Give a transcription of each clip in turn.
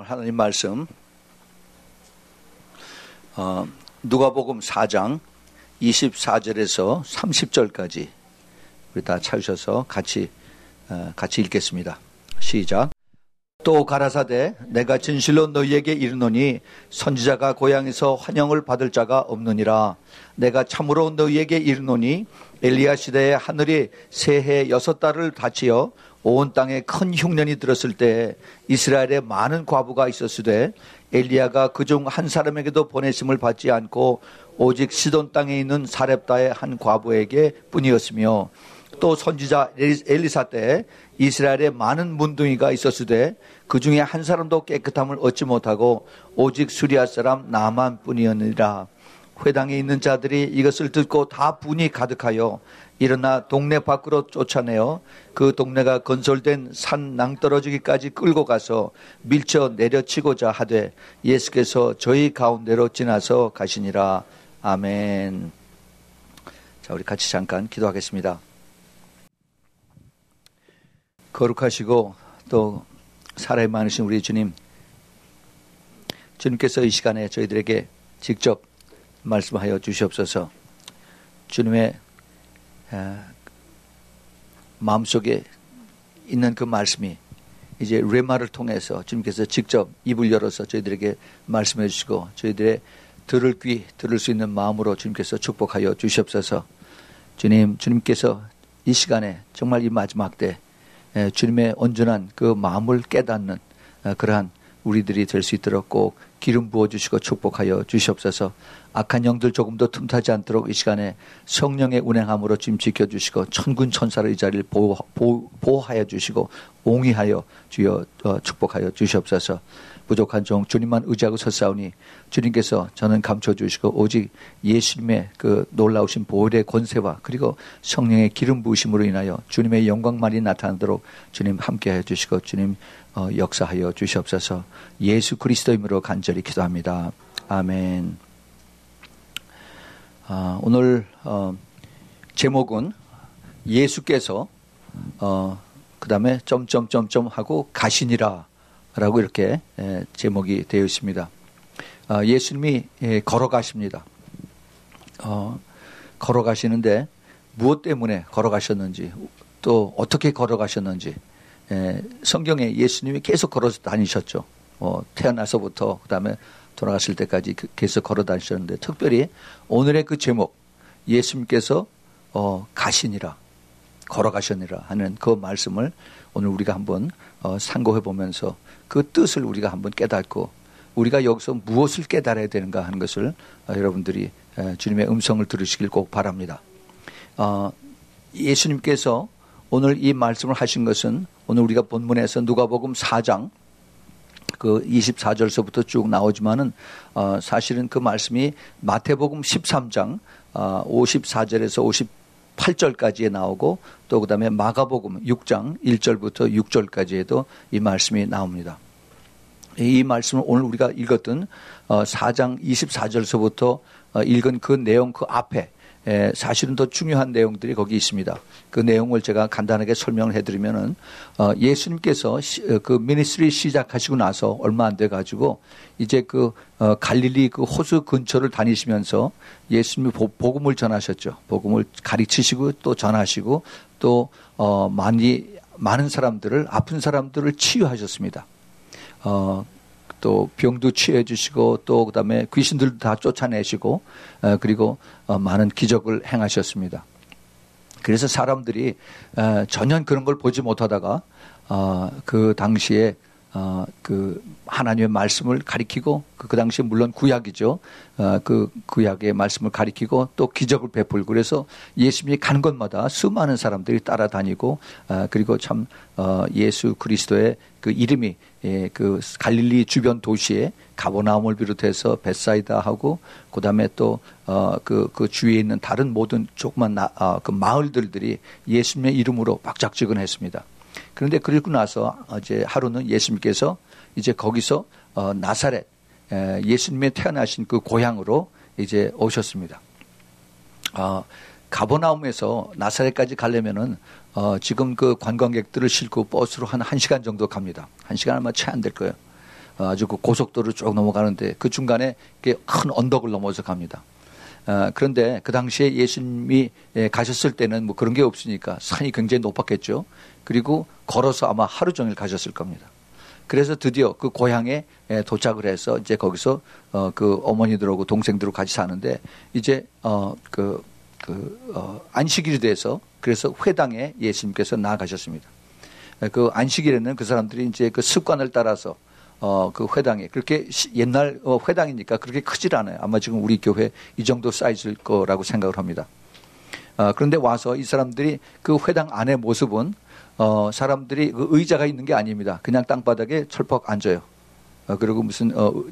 하나님 말씀 누가복음 4장 24절에서 30절까지 우리 다 찾으셔서 같이 읽겠습니다. 시작. 또 가라사대 내가 진실로 너희에게 이르노니 선지자가 고향에서 환영을 받을 자가 없느니라. 내가 참으로 너희에게 이르노니 엘리야 시대에 하늘이 새해 6달을 닫히어 온 땅에 큰 흉년이 들었을 때 이스라엘에 많은 과부가 있었으되 엘리야가 그중 한 사람에게도 보내심을 받지 않고 오직 시돈 땅에 있는 사렙다의 한 과부에게 뿐이었으며 또 선지자 엘리사 때에 이스라엘에 많은 문둥이가 있었으되 그 중에 한 사람도 깨끗함을 얻지 못하고 오직 수리아 사람 나만 뿐이었느니라. 회당에 있는 자들이 이것을 듣고 다 분이 가득하여 일어나 동네 밖으로 쫓아내어 그 동네가 건설된 산 낭떠러지기까지 끌고 가서 밀쳐 내려치고자 하되 예수께서 저희 가운데로 지나서 가시니라. 아멘. 자, 우리 같이 잠깐 기도하겠습니다. 거룩하시고 또 사랑이 많으신 우리 주님, 주님께서 이 시간에 저희들에게 직접 말씀하여 주시옵소서. 주님의 마음속에 있는 그 말씀이 이제 레마를 통해서 주님께서 직접 입을 열어서 저희들에게 말씀해 주시고 저희들의 들을 귀, 들을 수 있는 마음으로 주님께서 축복하여 주시옵소서. 주님께서 이 시간에 정말 이 마지막 때 주님의 온전한 그 마음을 깨닫는 그러한 우리들이 될 수 있도록 꼭 기름 부어주시고 축복하여 주시옵소서. 악한 영들 조금도 틈타지 않도록 이 시간에 성령의 운행함으로 지금 지켜주시고 천군 천사를 이 자리를 보호하여 주시고 옹이하여 주여 축복하여 주시옵소서. 부족한 종 주님만 의지하고 섰사오니 주님께서 저는 감춰주시고 오직 예수님의 그 놀라우신 보혈의 권세와 그리고 성령의 기름 부으심으로 인하여 주님의 영광만이 나타나도록 주님 함께하여 주시고 주님 역사하여 주시옵소서. 예수 그리스도 이름으로 간절히 기도합니다. 아멘. 오늘 제목은 예수께서 그 다음에 점점점점 하고 가시니라 라고 이렇게 제목이 되어 있습니다. 예수님이 걸어가십니다. 걸어가시는데 무엇 때문에 걸어가셨는지 또 어떻게 걸어가셨는지 성경에 예수님이 계속 걸어서 다니셨죠. 태어나서부터 그 다음에 돌아가실 때까지 계속 걸어 다니셨는데 특별히 오늘의 그 제목 예수님께서 가시니라 걸어가셨니라 하는 그 말씀을 오늘 우리가 한번 상고해 보면서 그 뜻을 우리가 한번 깨닫고 우리가 여기서 무엇을 깨달아야 되는가 하는 것을 여러분들이 주님의 음성을 들으시길 꼭 바랍니다. 예수님께서 오늘 이 말씀을 하신 것은 오늘 우리가 본문에서 누가복음 4장 그 24절서부터 쭉 나오지만은 사실은 그 말씀이 마태복음 13장 54절에서 58절까지에 나오고 또 그 다음에 마가복음 6장 1절부터 6절까지에도 이 말씀이 나옵니다. 이 말씀을 오늘 우리가 읽었던 4장 24절서부터 읽은 그 내용 그 앞에 사실은 더 중요한 내용들이 거기 있습니다. 그 내용을 제가 간단하게 설명을 해드리면은 예수님께서 그 미니스트리 시작하시고 나서 얼마 안 돼 가지고 이제 그 갈릴리 그 호수 근처를 다니시면서 예수님이 복음을 전하셨죠. 복음을 가르치시고 또 전하시고 또 많은 사람들을 아픈 사람들을 치유하셨습니다. 또 병도 치유해 주시고 또 그다음에 귀신들도 다 쫓아내시고 그리고 많은 기적을 행하셨습니다. 그래서 사람들이 전혀 그런 걸 보지 못하다가 그 당시에 그 하나님의 말씀을 가리키고 그 당시에 물론 구약이죠. 그 구약의 말씀을 가리키고 또 기적을 베풀고 그래서 예수님이 가는 곳마다 수많은 사람들이 따라다니고 그리고 참 예수 그리스도의 그 이름이 그 갈릴리 주변 도시에 가버나움을 비롯해서 벳사이다하고 그다음에 또 그 주위에 있는 다른 모든 조그만 그 마을들이 예수님의 이름으로 박작지근했습니다. 그런데 그리고 나서 이제 하루는 예수님께서 이제 거기서 나사렛 예수님의 태어나신 그 고향으로 이제 오셨습니다. 가버나움에서 나사렛까지 가려면은 지금 그 관광객들을 싣고 버스로 한 1시간 정도 갑니다. 1시간 아마 채 안 될 거예요. 아주 그 고속도로를 쭉 넘어가는데 그 중간에 큰 언덕을 넘어서 갑니다. 그런데 그 당시에 예수님이 가셨을 때는 뭐 그런 게 없으니까 산이 굉장히 높았겠죠. 그리고 걸어서 아마 하루 종일 가셨을 겁니다. 그래서 드디어 그 고향에 도착을 해서 이제 거기서 그 어머니들하고 동생들하고 같이 사는데 이제 안식일이 돼서 그래서 회당에 예수님께서 나아가셨습니다. 그 안식일에는 그 사람들이 이제 그 습관을 따라서 그 회당에 그렇게 옛날 회당이니까 그렇게 크질 않아요. 아마 지금 우리 교회 이 정도 사이즈일 거라고 생각을 합니다. 그런데 와서 이 사람들이 그 회당 안의 모습은 사람들이 그 의자가 있는 게 아닙니다. 그냥 땅바닥에 철퍽 앉아요. 그리고 무슨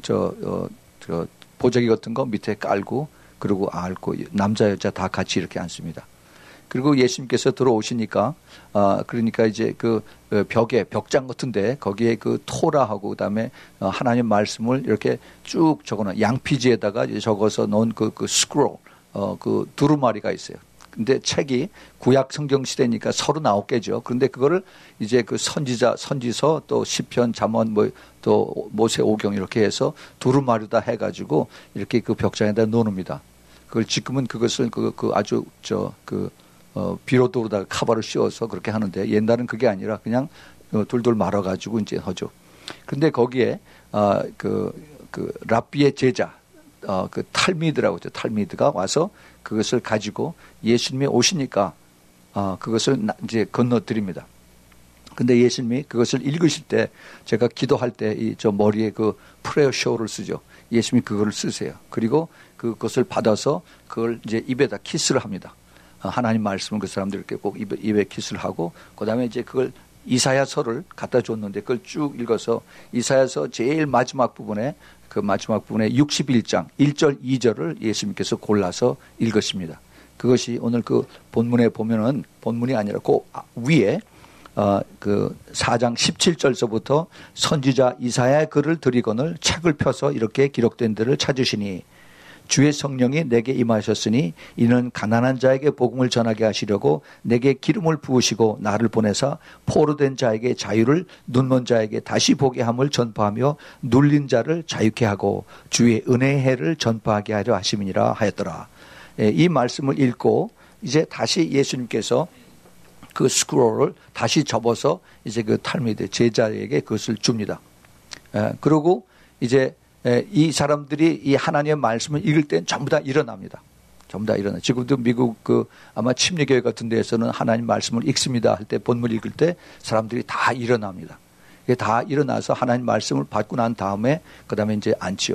보자기 같은 거 밑에 깔고 그리고 앉고 남자 여자 다 같이 이렇게 앉습니다. 그리고 예수님께서 들어오시니까 그러니까 이제 그 벽에 벽장 같은데 거기에 그 토라하고 그다음에 하나님 말씀을 이렇게 쭉 적어놓은 양피지에다가 적어서 놓은 그 스크롤 그 두루마리가 있어요. 근데 책이 구약 성경 시대니까 39개죠. 그런데 그거를 이제 그 선지서 또 시편 잠언 뭐 또 모세오경 이렇게 해서 두루마리다 해가지고 이렇게 그 벽장에다 놓습니다. 그걸 지금은 그것을 아주 비로도로다가 카바를 씌워서 그렇게 하는데 옛날은 그게 아니라 그냥 돌돌 말아가지고 이제 하죠. 그런데 거기에 랍비의 제자 그 탈미드라고 하죠. 탈미드가 와서 그것을 가지고 예수님이 오시니까 그것을 이제 건너드립니다. 근데 예수님이 그것을 읽으실 때 제가 기도할 때 저 머리에 그 프레어 쇼를 쓰죠. 예수님이 그거를 쓰세요. 그리고 그것을 받아서 그걸 이제 입에다 키스를 합니다. 하나님 말씀을 그 사람들께 꼭 입에 키스를 하고 그다음에 이제 그걸 이사야서를 갖다 줬는데 그걸 쭉 읽어서 이사야서 제일 마지막 부분에 그 마지막 부분에 61장 1절 2절을 예수님께서 골라서 읽으십니다. 그것이 오늘 그 본문에 보면은 본문이 아니라 그 위에 그 4장 17절서부터 선지자 이사야의 글을 드리거늘 책을 펴서 이렇게 기록된 데를 찾으시니 주의 성령이 내게 임하셨으니 이는 가난한 자에게 복음을 전하게 하시려고 내게 기름을 부으시고 나를 보내사 포로된 자에게 자유를 눈먼 자에게 다시 보게 함을 전파하며 눌린 자를 자유케 하고 주의 은혜의 해를 전파하게 하려 하심이니라 하였더라. 이 말씀을 읽고 이제 다시 예수님께서 그 스크롤을 다시 접어서 이제 그 탈미드 제자에게 그것을 줍니다. 그리고 이제 이 사람들이 이 하나님의 말씀을 읽을 땐 전부 다 일어납니다. 전부 다 일어나. 지금도 미국 아마 침례교회 같은 데에서는 하나님 말씀을 읽습니다 할 때 본문 읽을 때 사람들이 다 일어납니다. 다 일어나서 하나님 말씀을 받고 난 다음에 그다음에 이제 앉지요.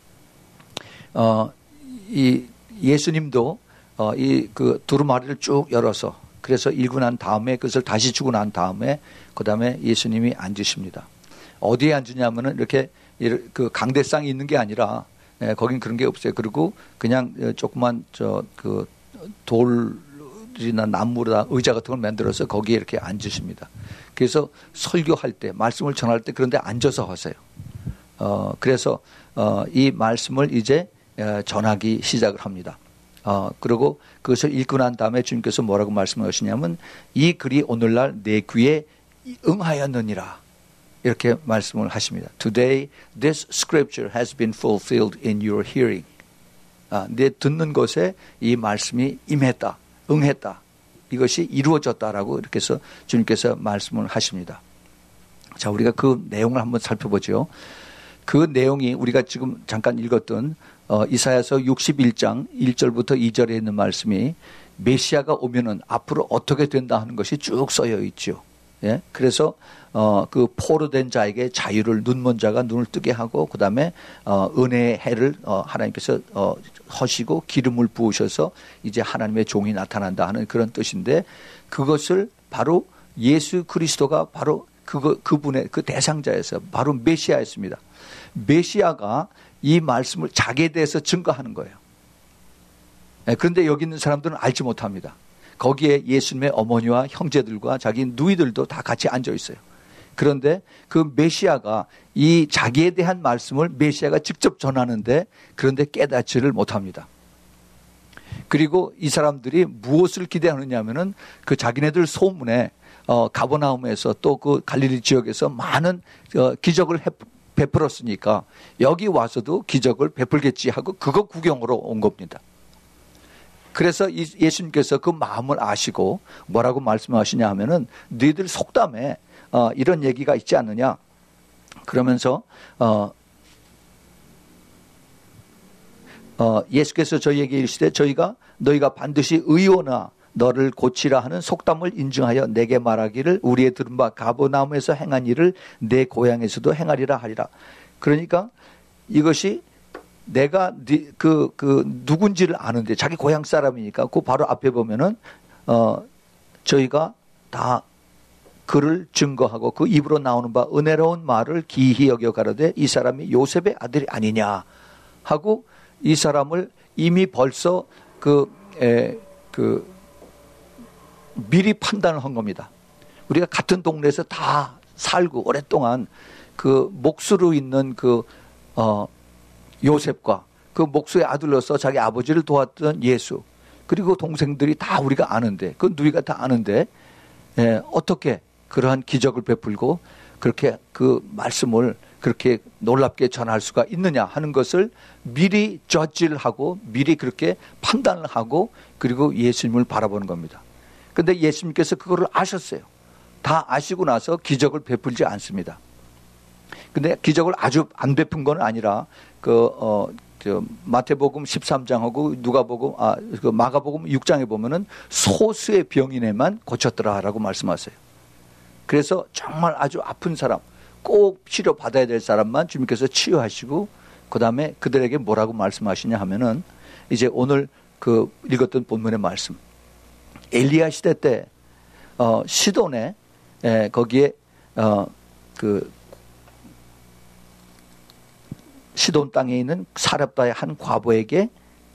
이 예수님도 이 그 두루마리를 쭉 열어서 그래서 읽고 난 다음에 그것을 다시 주고 난 다음에 그다음에 예수님이 앉으십니다. 어디에 앉으냐면은 이렇게 그 강대상이 있는 게 아니라 거긴 그런 게 없어요. 그리고 그냥 조그만 그 돌이나 나무나 의자 같은 걸 만들어서 거기에 이렇게 앉으십니다. 그래서 설교할 때 말씀을 전할 때 그런데 앉아서 하세요. 그래서 이 말씀을 이제 전하기 시작을 합니다. 그리고 그것을 읽고 난 다음에 주님께서 뭐라고 말씀하시냐면 이 글이 오늘날 내 귀에 응하였느니라. 이렇게 말씀을 하십니다. Today this scripture has been fulfilled in your hearing. 내 듣는 것에 이 말씀이 임했다. 응했다. 이것이 이루어졌다라고 이렇게 해서 주님께서 말씀을 하십니다. 자, 우리가 그 내용을 한번 살펴보죠. 그 내용이 우리가 지금 잠깐 읽었던 이사야서 61장 1절부터 2절에 있는 말씀이 메시아가 오면은 앞으로 어떻게 된다 하는 것이 쭉 써여 있죠. 예? 그래서 그 포로된 자에게 자유를 눈먼 자가 눈을 뜨게 하고 그다음에 은혜의 해를 하나님께서 하시고 기름을 부으셔서 이제 하나님의 종이 나타난다 하는 그런 뜻인데 그것을 바로 예수 그리스도가 바로 그분의 그 대상자에서 바로 메시아였습니다. 메시아가 이 말씀을 자기에 대해서 증거하는 거예요. 그런데 여기 있는 사람들은 알지 못합니다. 거기에 예수님의 어머니와 형제들과 자기 누이들도 다 같이 앉아 있어요. 그런데 그 메시아가 이 자기에 대한 말씀을 메시아가 직접 전하는데 그런데 깨닫지를 못합니다. 그리고 이 사람들이 무엇을 기대하느냐면은 그 자기네들 소문에 가버나움에서 또 그 갈릴리 지역에서 많은 기적을 베풀었으니까 여기 와서도 기적을 베풀겠지 하고 그거 구경으로 온 겁니다. 그래서 예수님께서 그 마음을 아시고 뭐라고 말씀하시냐 하면은 너희들 속담에 이런 얘기가 있지 않느냐 그러면서 예수께서 저희에게 이르시되 너희가 반드시 의오나 너를 고치라 하는 속담을 인증하여 내게 말하기를 우리의 들은 바 가버나움에서 행한 일을 내 고향에서도 행하리라 하리라. 그러니까 이것이 내가 누군지를 아는데 자기 고향 사람이니까 그 바로 앞에 보면은 저희가 다 그를 증거하고 그 입으로 나오는 바 은혜로운 말을 기히 여겨 가로되 이 사람이 요셉의 아들이 아니냐 하고 이 사람을 이미 벌써 미리 판단을 한 겁니다. 우리가 같은 동네에서 다 살고 오랫동안 그 목수로 있는 요셉과 그 목수의 아들로서 자기 아버지를 도왔던 예수 그리고 동생들이 다 우리가 아는데 그 누이가 다 아는데 어떻게 그러한 기적을 베풀고 그렇게 그 말씀을 그렇게 놀랍게 전할 수가 있느냐 하는 것을 미리 저지를 하고 미리 그렇게 판단을 하고 그리고 예수님을 바라보는 겁니다. 그런데 예수님께서 그거를 아셨어요. 다 아시고 나서 기적을 베풀지 않습니다. 근데 기적을 아주 안 베푼 건 아니라 마태복음 13장하고 마가복음 6장에 보면은 소수의 병인에만 고쳤더라라고 말씀하세요. 그래서 정말 아주 아픈 사람, 꼭 치료 받아야 될 사람만 주님께서 치유하시고 그다음에 그들에게 뭐라고 말씀하시냐 하면은 이제 오늘 읽었던 본문의 말씀. 엘리야 시대 때 시돈에 거기에 시돈 땅에 있는 사렙다의 한 과부에게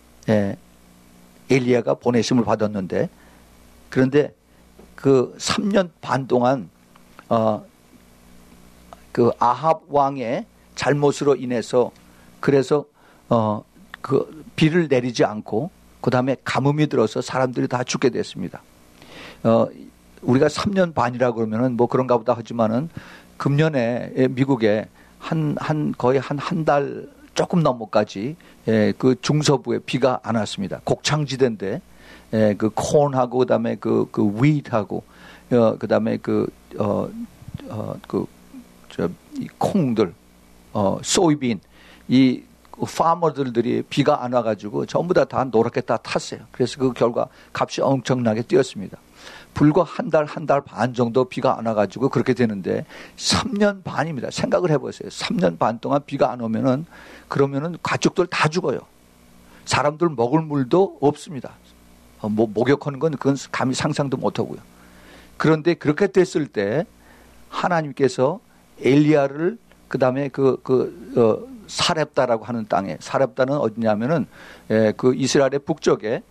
엘리야가 보내심을 받았는데 그런데 그 3년 반 동안 그 아합 왕의 잘못으로 인해서 그래서 그 비를 내리지 않고 그 다음에 가뭄이 들어서 사람들이 다 죽게 됐습니다. 우리가 3년 반이라 그러면은 뭐 그런가 보다 하지만은 금년에 미국에 거의 한 달 조금 넘어까지 그 중서부에 비가 안 왔습니다. 곡창지대인데 그 콘하고 그다음에 그 윗하고 그다음에 이 콩들 소이빈 이 파머들이 비가 안 와가지고 전부 다 노랗게 다 탔어요. 그래서 그 결과 값이 엄청나게 뛰었습니다. 불과 한 달 반 정도 비가 안 와가지고 그렇게 되는데 3년 반입니다. 생각을 해보세요. 3년 반 동안 비가 안 오면은 그러면은 가축들 다 죽어요. 사람들 먹을 물도 없습니다. 목욕하는 건 그건 감히 상상도 못하고요. 그런데 그렇게 됐을 때 하나님께서 엘리야를 그 다음에 사렙다라고 하는 땅에 사렙다는 어디냐면은 그 이스라엘의 북쪽에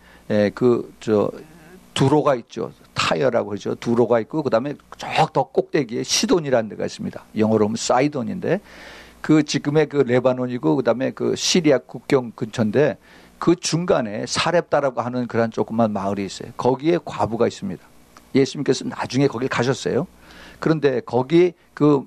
두로가 있죠. 타이어라고 그러죠. 두로가 있고 그다음에 저 더 꼭대기에 시돈이라는 데가 있습니다. 영어로 하면 사이돈인데 그 지금의 그 레바논이고 그다음에 그 시리아 국경 근처인데 그 중간에 사렙다라고 하는 그런 조그만 마을이 있어요. 거기에 과부가 있습니다. 예수님께서 나중에 거길 가셨어요. 그런데 거기 그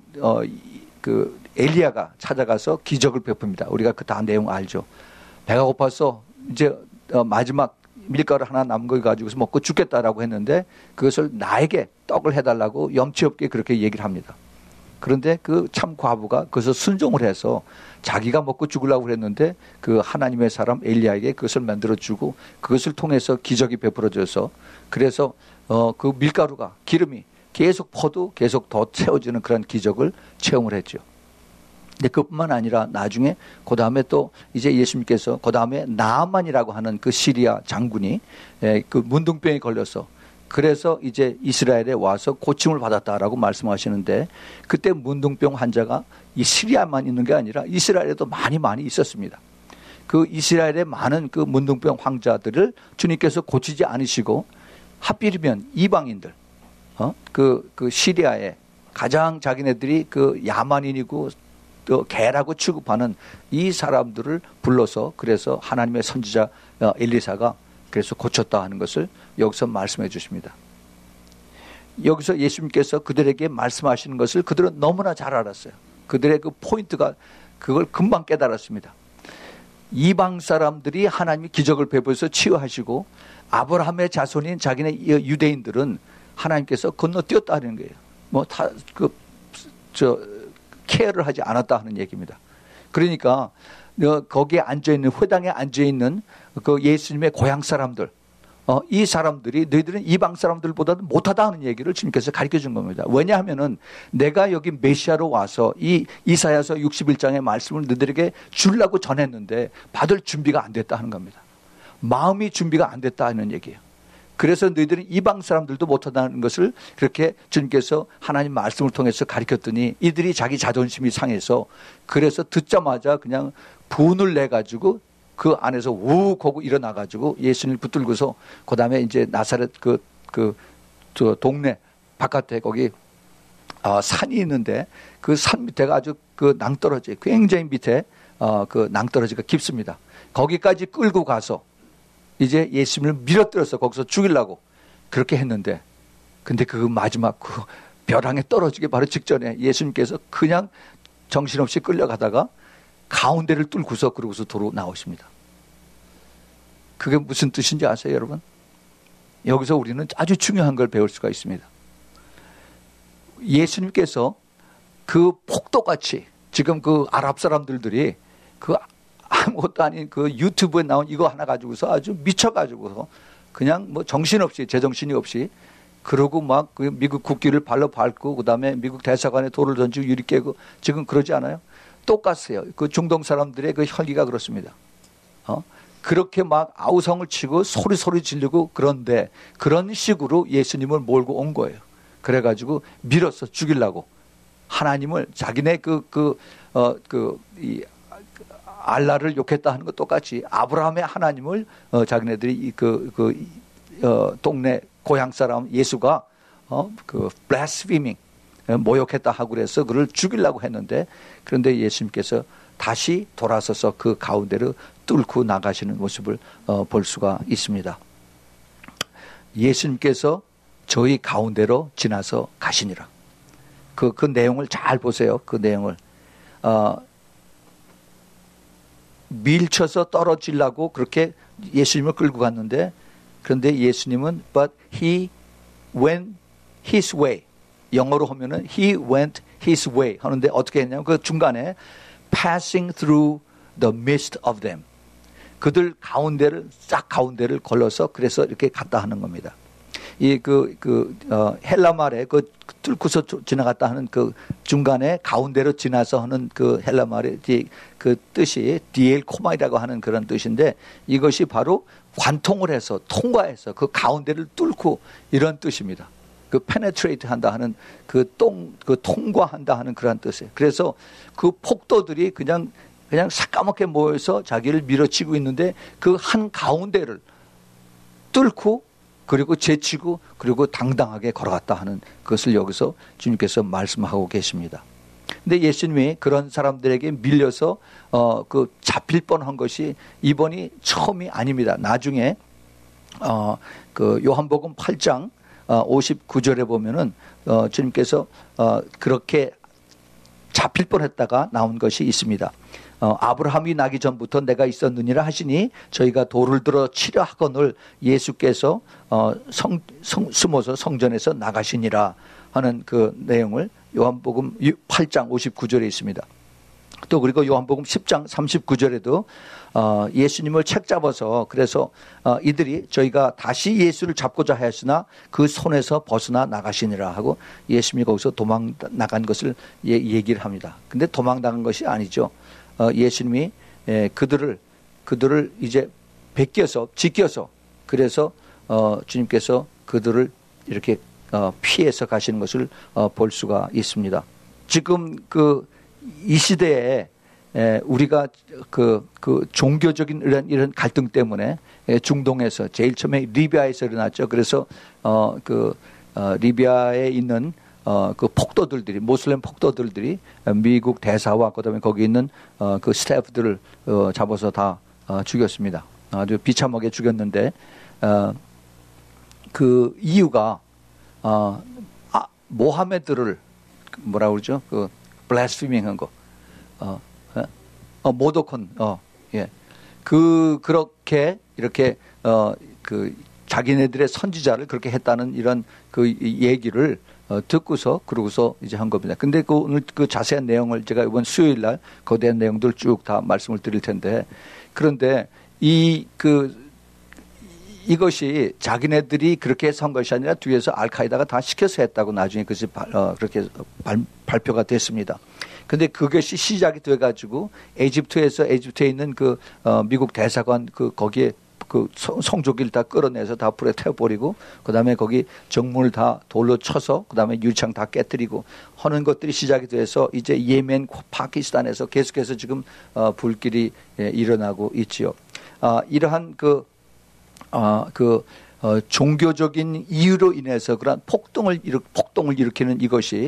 엘리야가 찾아가서 기적을 베풉니다. 우리가 그 다 내용 알죠. 배가 고파서 이제 마지막 밀가루 하나 남은 거 가지고서 먹고 죽겠다라고 했는데 그것을 나에게 떡을 해달라고 염치 없게 그렇게 얘기를 합니다. 그런데 그 참 과부가 그것을 순종을 해서 자기가 먹고 죽으려고 그랬는데 그 하나님의 사람 엘리야에게 그것을 만들어주고 그것을 통해서 기적이 베풀어져서 그래서 그 밀가루가 기름이 계속 퍼도 계속 더 채워지는 그런 기적을 체험을 했죠. 근데 그뿐만 아니라 나중에 그 다음에 또 이제 예수님께서 그 다음에 나아만이라고 하는 그 시리아 장군이 그 문둥병에 걸려서 그래서 이제 이스라엘에 와서 고침을 받았다라고 말씀하시는데 그때 문둥병 환자가 이 시리아만 있는 게 아니라 이스라엘에도 많이 있었습니다. 그 이스라엘에 많은 그 문둥병 환자들을 주님께서 고치지 않으시고 하필이면 이방인들 그 시리아에 가장 자기네들이 그 야만인이고 또 개라고 취급하는 이 사람들을 불러서 그래서 하나님의 선지자 엘리사가 그래서 고쳤다 하는 것을 여기서 말씀해 주십니다. 여기서 예수님께서 그들에게 말씀하시는 것을 그들은 너무나 잘 알았어요. 그들의 그 포인트가 그걸 금방 깨달았습니다. 이방 사람들이 하나님이 기적을 베풀어서 치유하시고 아브라함의 자손인 자기네 유대인들은 하나님께서 건너뛰었다는 거예요. 뭐 다 케어를 하지 않았다 하는 얘기입니다. 그러니까 거기에 앉아있는, 회당에 앉아있는 그 예수님의 고향 사람들, 이 사람들이 너희들은 이방 사람들보다도 못하다 하는 얘기를 주님께서 가르쳐 준 겁니다. 왜냐하면은 내가 여기 메시아로 와서 이 이사야서 61장의 말씀을 너희들에게 주려고 전했는데 받을 준비가 안 됐다 하는 겁니다. 마음이 준비가 안 됐다 하는 얘기예요. 그래서 너희들은 이방 사람들도 못하다는 것을 그렇게 주님께서 하나님 말씀을 통해서 가르쳤더니 이들이 자기 자존심이 상해서 그래서 듣자마자 그냥 분을 내가지고 그 안에서 우욱 하고 일어나가지고 예수님을 붙들고서 그 다음에 이제 나사렛 저 동네 바깥에 거기 산이 있는데 그 산 밑에가 아주 그 낭떠러지, 굉장히 밑에 그 낭떠러지가 깊습니다. 거기까지 끌고 가서 이제 예수님을 밀어뜨려서 거기서 죽이려고 그렇게 했는데, 근데 그 마지막 그 벼랑에 떨어지기 바로 직전에 예수님께서 그냥 정신없이 끌려가다가 가운데를 뚫고서 그러고서 도로 나오십니다. 그게 무슨 뜻인지 아세요, 여러분? 여기서 우리는 아주 중요한 걸 배울 수가 있습니다. 예수님께서 그 폭도같이 지금 그 아랍 사람들이 그 아무것도 아닌 그 유튜브에 나온 이거 하나 가지고서 아주 미쳐가지고서 그냥 뭐 정신없이, 제정신이 없이 그러고 막 그 미국 국기를 발로 밟고 그 다음에 미국 대사관에 돌을 던지고 유리 깨고 지금 그러지 않아요? 똑같아요. 그 중동 사람들의 그 혈기가 그렇습니다. 그렇게 막 아우성을 치고 소리 지르고 그런데 그런 식으로 예수님을 몰고 온 거예요. 그래가지고 밀어서 죽이려고 하나님을 자기네 이 알라를 욕했다 하는 것 똑같이 아브라함의 하나님을 자기네들이 동네 고향 사람 예수가 blaspheming 모욕했다 하고 그래서 그를 죽이려고 했는데, 그런데 예수님께서 다시 돌아서서 그 가운데를 뚫고 나가시는 모습을 볼 수가 있습니다. 예수님께서 저희 가운데로 지나서 가시니라. 그 내용을 잘 보세요. 그 내용을 밀쳐서 떨어지려고 그렇게 예수님을 끌고 갔는데, 그런데 예수님은 but he went his way, 영어로 하면은 he went his way 하는데 어떻게 했냐면 그 중간에 passing through the midst of them, 그들 가운데를 싹 가운데를 걸러서 그래서 이렇게 갔다 하는 겁니다. 이 헬라 말에 그 뚫고서 지나갔다 하는 그 중간에 가운데로 지나서 하는 그 헬라 말의 그 뜻이 디엘코마이라고 하는 그런 뜻인데, 이것이 바로 관통을 해서 통과해서 그 가운데를 뚫고 이런 뜻입니다. 그 penetrate 한다 하는 그 통과한다 하는 그런 뜻이에요. 그래서 그 폭도들이 그냥 새까맣게 모여서 자기를 밀어치고 있는데 그 한 가운데를 뚫고 그리고 제치고 그리고 당당하게 걸어갔다 하는 것을 여기서 주님께서 말씀하고 계십니다. 근데 예수님이 그런 사람들에게 밀려서 그 잡힐 뻔한 것이 이번이 처음이 아닙니다. 나중에 그 요한복음 8장 59절에 보면은 주님께서 그렇게 잡힐 뻔했다가 나온 것이 있습니다. 아브라함이 나기 전부터 내가 있었느니라 하시니 저희가 돌을 들어 치려 하거늘 예수께서 숨어서 성전에서 나가시니라 하는 그 내용을 요한복음 8장 59절에 있습니다. 또 그리고 요한복음 10장 39절에도 예수님을 책잡아서 그래서 이들이 저희가 다시 예수를 잡고자 하였으나 그 손에서 벗어나 나가시니라 하고 예수님이 거기서 도망 나간 것을 얘기를 합니다. 근데 도망 나간 것이 아니죠. 예수님이 그들을 이제 지켜서 그래서 주님께서 그들을 이렇게 피해서 가시는 것을 볼 수가 있습니다. 지금 이 시대에 우리가 그 종교적인 이런 갈등 때문에 중동에서 제일 처음에 리비아에서 일어났죠. 그래서 리비아에 있는 그 폭도들이 모슬렘 폭도들이 미국 대사와 그다음에 거기 있는 그 스태프들을 잡아서 다 죽였습니다. 아주 비참하게 죽였는데 그 이유가 모하메드를 뭐라 그러죠? 블라스피밍한 거, 모독한, 예, 그렇게 이렇게 그 자기네들의 선지자를 그렇게 했다는 이런 그 얘기를 듣고서 그러고서 이제 한 겁니다. 근데 그 오늘 그 자세한 내용을 제가 이번 수요일 날 거대한 내용들 쭉 다 말씀을 드릴 텐데, 그런데 이것이 자기네들이 그렇게 해서 한 것이 아니라 뒤에서 알카이다가 다 시켜서 했다고 나중에 그것이 그렇게 발표가 됐습니다. 근데 그것이 시작이 돼가지고 에집트에 있는 그 미국 대사관 거기에 그 성조기를 다 끌어내서 다 불에 태워버리고, 그 다음에 거기 정문을 다 돌로 쳐서 그 다음에 유리창 다 깨뜨리고 하는 것들이 시작이 돼서 이제 예멘, 파키스탄에서 계속해서 지금 불길이 일어나고 있지요. 이러한 종교적인 이유로 인해서 그런 폭동을 일으키는 이것이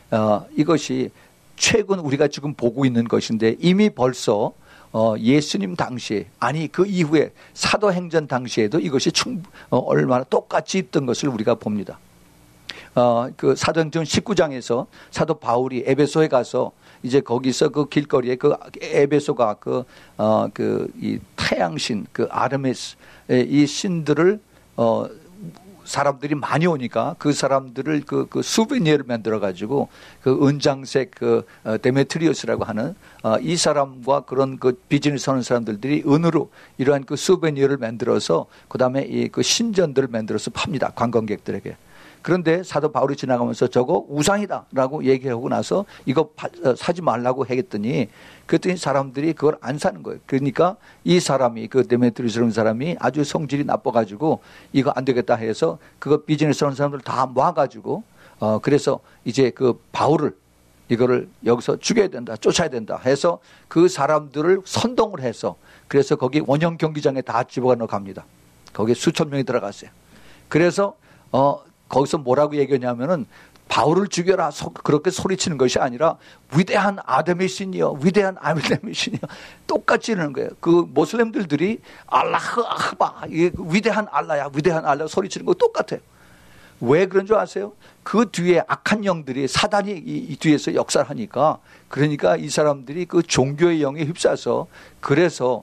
최근 우리가 지금 보고 있는 것인데, 이미 벌써 예수님 당시, 아니 그 이후에 사도행전 당시에도 이것이 얼마나 똑같이 있던 것을 우리가 봅니다. 그 사도행전 19장에서 사도 바울이 에베소에 가서 이제 거기서 그 길거리에 그 에베소가 이 태양신, 그 아르메스, 이 신들을 사람들이 많이 오니까 그 사람들을 그 수베니어를 만들어 가지고 그 은장색 데메트리우스라고 하는 이 사람과 그런 그 비즈니스 하는 사람들이 은으로 이러한 그 수베니어를 만들어서 그다음에 이 그 신전들을 만들어서 팝니다, 관광객들에게. 그런데 사도 바울이 지나가면서 저거 우상이다라고 얘기하고 나서 이거 사지 말라고 했더니 그랬더니 사람들이 그걸 안 사는 거예요. 그러니까 이 사람이, 그 데메트리우스라는 사람이 아주 성질이 나빠가지고 이거 안 되겠다 해서 그거 비즈니스 하는 사람들 다 모아가지고 그래서 이제 그 바울을 이거를 여기서 죽여야 된다, 쫓아야 된다 해서 그 사람들을 선동을 해서 그래서 거기 원형 경기장에 다 집어넣어 갑니다. 거기에 수천 명이 들어갔어요. 그래서 거기서 뭐라고 얘기하냐면은 바울을 죽여라 그렇게 소리치는 것이 아니라 위대한 아담의 신이여, 위대한 아담의 신이여, 똑같이 이러는 거예요. 그 모슬렘들이 알라흐 아흐바, 위대한 알라야, 위대한 알라 소리치는 거 똑같아요. 왜 그런 줄 아세요? 그 뒤에 악한 영들이, 사단이 이 뒤에서 역사를 하니까, 그러니까 이 사람들이 그 종교의 영에 휩싸서 그래서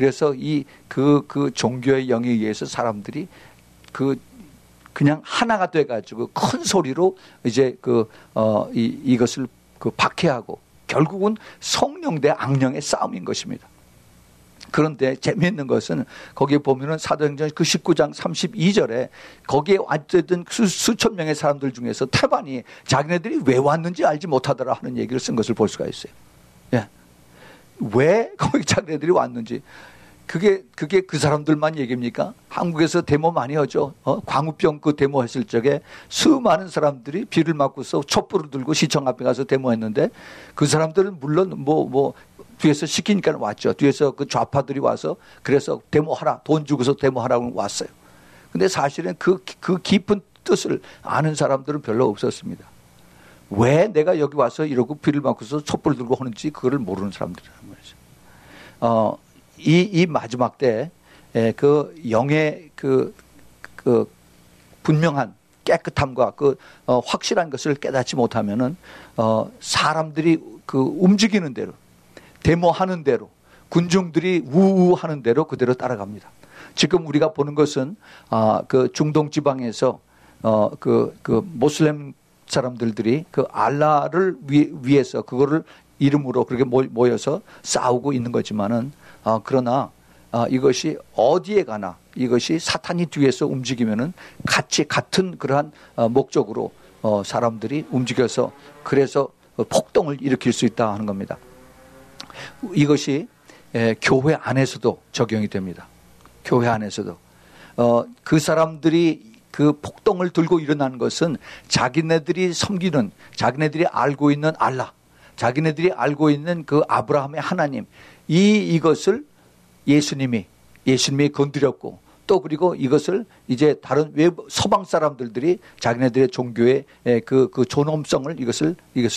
그 종교의 영에 의해서 사람들이 그냥 하나가 돼가지고 큰 소리로 이제 이것을 박해하고 결국은 성령 대 악령의 싸움인 것입니다. 그런데 재미있는 것은 거기에 보면은 사도행전 그 19장 32절에 거기에 왔던 수천 명의 사람들 중에서 태반이 자기네들이 왜 왔는지 알지 못하더라 하는 얘기를 쓴 것을 볼 수가 있어요. 예. 왜 거기 자기네들이 왔는지. 그게 그 사람들만 얘기입니까? 한국에서 데모 많이 하죠. 광우병 그 데모 했을 적에 수많은 사람들이 비를 맞고서 촛불을 들고 시청 앞에 가서 데모했는데 그 사람들은 물론 뒤에서 시키니까 왔죠. 뒤에서 그 좌파들이 와서 그래서 데모하라, 돈 주고서 데모하라고 왔어요. 근데 사실은 그 깊은 뜻을 아는 사람들은 별로 없었습니다. 왜 내가 여기 와서 이러고 비를 맞고서 촛불을 들고 하는지 그거를 모르는 사람들이란 말이죠. 이 마지막 때 그 영의 그 분명한 깨끗함과 그 확실한 것을 깨닫지 못하면은 사람들이 그 움직이는 대로, 데모하는 대로, 군중들이 우우하는 대로 그대로 따라갑니다. 지금 우리가 보는 것은 그 중동 지방에서 그 모슬렘 사람들이 그 알라를 위해서 그거를 이름으로 그렇게 모여서 싸우고 있는 거지만은 그러나 이것이 어디에 가나 이것이 사탄이 뒤에서 움직이면은 같은 그러한 목적으로 사람들이 움직여서 그래서 폭동을 일으킬 수 있다 하는 겁니다. 이것이 교회 안에서도 적용이 됩니다. 교회 안에서도 그 사람들이 그 폭동을 들고 일어나는 것은 자기네들이 섬기는, 자기네들이 알고 있는 알라, 자기네들이 알고 있는 그 아브라함의 하나님, 이것을 예수님이 건드렸고, 또 그리고 이것을 이제 다른 서방 사람들이 자기네들의 종교의 그 존엄성을 이것을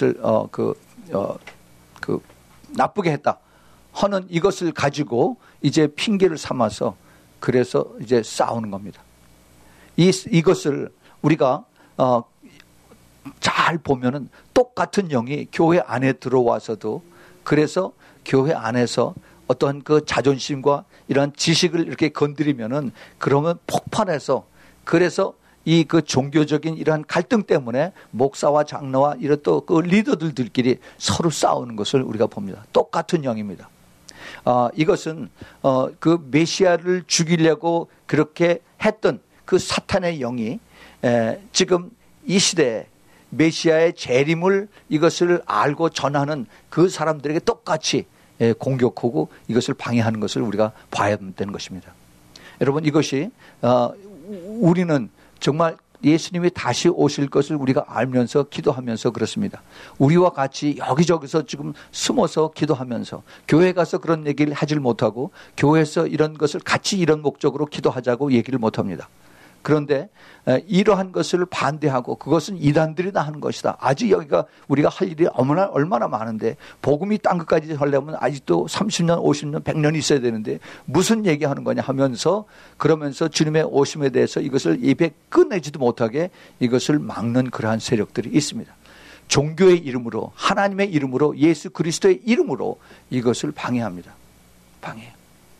나쁘게 했다 하는 이것을 가지고 이제 핑계를 삼아서 그래서 이제 싸우는 겁니다. 이것을 우리가 잘 잘 보면은 똑같은 영이 교회 안에 들어와서도, 그래서 교회 안에서 어떤 그 자존심과 이런 지식을 이렇게 건드리면은 그러면 폭발해서, 그래서 이 그 종교적인 이러한 갈등 때문에 목사와 장로와 이런 또 그 리더들끼리 서로 싸우는 것을 우리가 봅니다. 똑같은 영입니다. 이것은 그 메시아를 죽이려고 그렇게 했던 그 사탄의 영이 지금 이 시대에 메시아의 재림을 이것을 알고 전하는 그 사람들에게 똑같이 공격하고 이것을 방해하는 것을 우리가 봐야 되는 것입니다. 여러분, 이것이 우리는 정말 예수님이 다시 오실 것을 우리가 알면서 기도하면서 그렇습니다. 우리와 같이 여기저기서 지금 숨어서 기도하면서 교회 가서 그런 얘기를 하질 못하고 교회에서 이런 것을 같이 이런 목적으로 기도하자고 얘기를 못합니다. 그런데 이러한 것을 반대하고 그것은 이단들이 다 하는 것이다. 아직 여기가 우리가 할 일이 얼마나 많은데 복음이 땅 끝까지 하려면 아직도 30년, 50년, 100년 있어야 되는데 무슨 얘기하는 거냐 하면서, 그러면서 주님의 오심에 대해서 이것을 입에 꺼내지도 못하게 이것을 막는 그러한 세력들이 있습니다. 종교의 이름으로, 하나님의 이름으로, 예수 그리스도의 이름으로 이것을 방해합니다. 방해해요.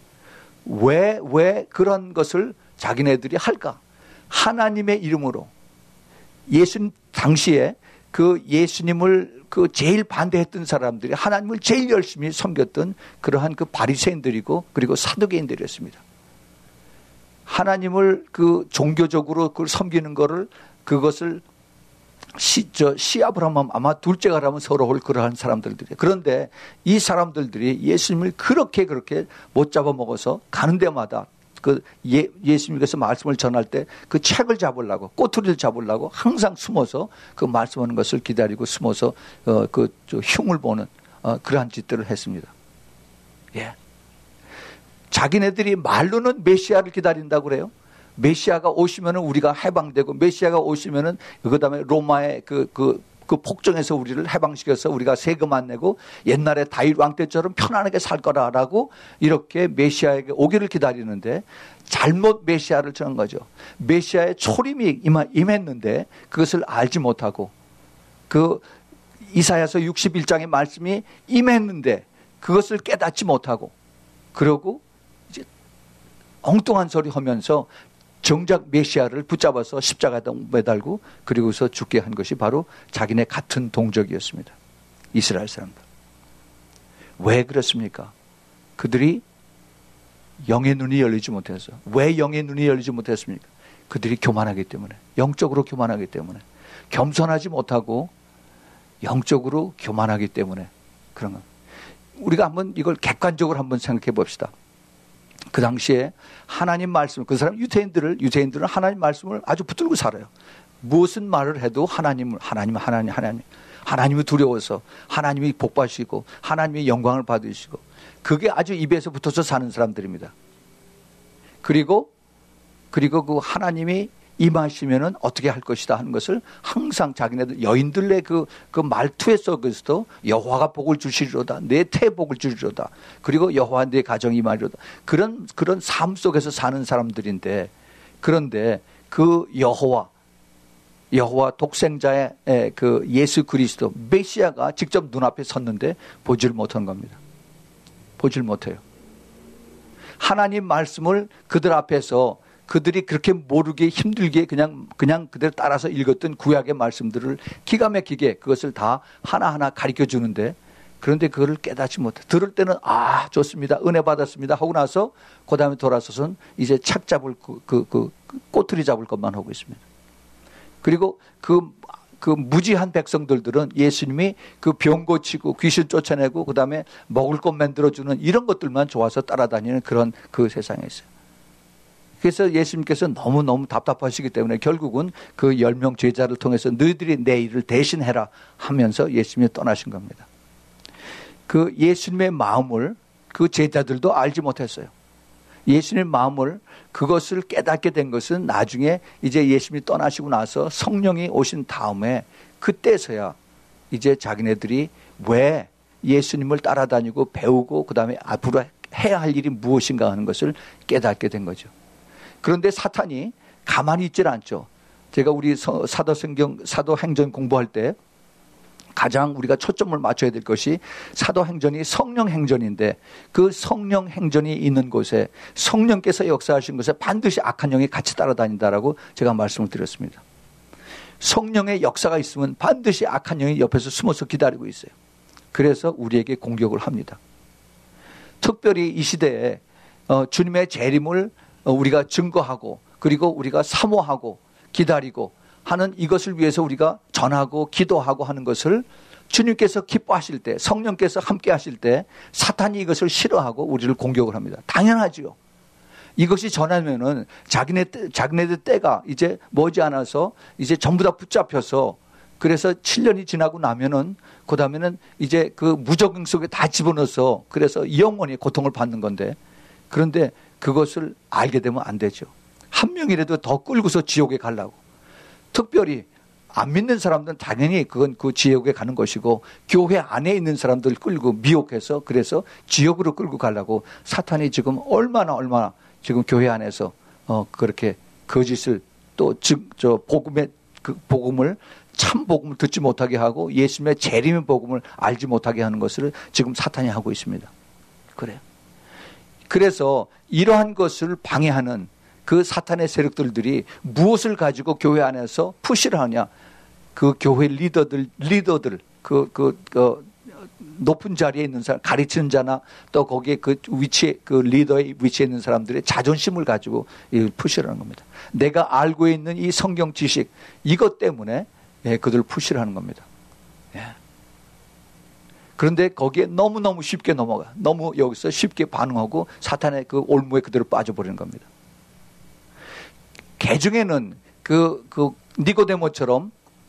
왜 그런 것을 자기네들이 할까? 하나님의 이름으로, 예수님 당시에 그 예수님을 그 제일 반대했던 사람들이 하나님을 제일 열심히 섬겼던 그러한 그 바리새인들이고 그리고 사두개인들이었습니다. 하나님을 그 종교적으로 그걸 섬기는 거를, 그것을 시합을 하면 아마 둘째가 라면 서로 올 그러한 사람들이에요. 그런데 이 사람들이 예수님을 그렇게 못 잡아먹어서 가는 데마다 예수님께서 말씀을 전할 때 그 책을 잡으려고, 꼬투리를 잡으려고 항상 숨어서 그 말씀하는 것을 기다리고 숨어서 흉을 보는 그러한 짓들을 했습니다. 예. 자기네들이 말로는 메시아를 기다린다고 그래요. 메시아가 오시면은 우리가 해방되고, 메시아가 오시면은 그다음에 로마의 그 폭정에서 우리를 해방시켜서 우리가 세금 안 내고 옛날에 다윗 왕 때처럼 편안하게 살 거라라고 이렇게 메시아에게 오기를 기다리는데 잘못 메시아를 정한 거죠. 메시아의 초림이 임했는데 그것을 알지 못하고, 그 이사야서 61장의 말씀이 임했는데 그것을 깨닫지 못하고, 그러고 이제 엉뚱한 소리 하면서 정작 메시아를 붙잡아서 십자가에다 매달고 그리고서 죽게 한 것이 바로 자기네 같은 동족이었습니다. 이스라엘 사람들. 왜 그렇습니까? 그들이 영의 눈이 열리지 못해서. 왜 영의 눈이 열리지 못했습니까? 그들이 교만하기 때문에, 영적으로 교만하기 때문에, 겸손하지 못하고 영적으로 교만하기 때문에 그런 거. 우리가 한번 이걸 객관적으로 한번 생각해 봅시다. 그 당시에 하나님 말씀, 그 사람 유대인들은 하나님 말씀을 아주 붙들고 살아요. 무슨 말을 해도 하나님을 두려워서 하나님이 복받으시고 하나님의 영광을 받으시고, 그게 아주 입에서 붙어서 사는 사람들입니다. 그리고 그 하나님이 임하시면은 어떻게 할 것이다 하는 것을 항상 자기네들 여인들의 그 말투에 속에서도 여호와가 복을 주시리로다, 내 태 복을 주리로다, 그리고 여호와 내 가정이 임하리로다, 그런 삶 속에서 사는 사람들인데, 그런데 그 여호와 독생자의 그 예수 그리스도 메시아가 직접 눈앞에 섰는데 보질 못한 겁니다. 보질 못해요. 하나님 말씀을 그들 앞에서 그들이 그렇게 모르게 힘들게 그냥 그대로 따라서 읽었던 구약의 말씀들을 기가 막히게 그것을 다 하나하나 가르쳐 주는데, 그런데 그거를 깨닫지 못해. 들을 때는 좋습니다, 은혜 받았습니다 하고 나서 그 다음에 돌아서선 이제 착 잡을 그 꼬투리 잡을 것만 하고 있습니다. 그리고 그 무지한 백성들은 예수님이 그 병 고치고 귀신 쫓아내고 그 다음에 먹을 것 만들어주는 이런 것들만 좋아서 따라다니는 그런 그 세상에 있어요. 그래서 예수님께서 너무너무 답답하시기 때문에 결국은 그 10명 제자를 통해서 너희들이 내 일을 대신해라 하면서 예수님이 떠나신 겁니다. 그 예수님의 마음을 그 제자들도 알지 못했어요. 예수님의 마음을, 그것을 깨닫게 된 것은 나중에 이제 예수님이 떠나시고 나서 성령이 오신 다음에, 그때서야 이제 자기네들이 왜 예수님을 따라다니고 배우고 그 다음에 앞으로 해야 할 일이 무엇인가 하는 것을 깨닫게 된 거죠. 그런데 사탄이 가만히 있질 않죠. 제가 우리 사도행전 공부할 때 가장 우리가 초점을 맞춰야 될 것이 사도행전이 성령행전인데, 그 성령행전이 있는 곳에 성령께서 역사하신 곳에 반드시 악한 영이 같이 따라다닌다라고 제가 말씀을 드렸습니다. 성령의 역사가 있으면 반드시 악한 영이 옆에서 숨어서 기다리고 있어요. 그래서 우리에게 공격을 합니다. 특별히 이 시대에 주님의 재림을 우리가 증거하고, 그리고 우리가 사모하고 기다리고 하는 이것을 위해서 우리가 전하고 기도하고 하는 것을 주님께서 기뻐하실 때, 성령께서 함께 하실 때 사탄이 이것을 싫어하고 우리를 공격을 합니다. 당연하지요. 이것이 전하면은 자기네들 때가 이제 머지않아서 이제 전부 다 붙잡혀서, 그래서 7년이 지나고 나면은 그 다음에는 이제 그 무적응 속에 다 집어넣어서 그래서 영원히 고통을 받는 건데, 그런데 그것을 알게 되면 안 되죠. 한 명이라도 더 끌고서 지옥에 가려고. 특별히 안 믿는 사람들은 당연히 그건 그 지옥에 가는 것이고, 교회 안에 있는 사람들 끌고 미혹해서 그래서 지옥으로 끌고 가려고 사탄이 지금 얼마나 지금 교회 안에서 그렇게 거짓을 또 복음의 그 복음을, 참 복음을 듣지 못하게 하고 예수님의 재림의 복음을 알지 못하게 하는 것을 지금 사탄이 하고 있습니다. 그래요. 그래서 이러한 것을 방해하는 그 사탄의 세력들이 무엇을 가지고 교회 안에서 푸시를 하냐? 그 교회 리더들 높은 자리에 있는 사람, 가르치는 자나 또 거기에 그 위치에, 그 리더의 위치에 있는 사람들의 자존심을 가지고 푸시를 하는 겁니다. 내가 알고 있는 이 성경 지식, 이것 때문에 그들을 푸시를 하는 겁니다. 그런데 거기에 너무너무 쉽게 넘어가. 너무 여기서 쉽게 반응하고 사탄의 그 올무에 그대로 빠져버리는 겁니다. 개중에는 그 니고데모처럼,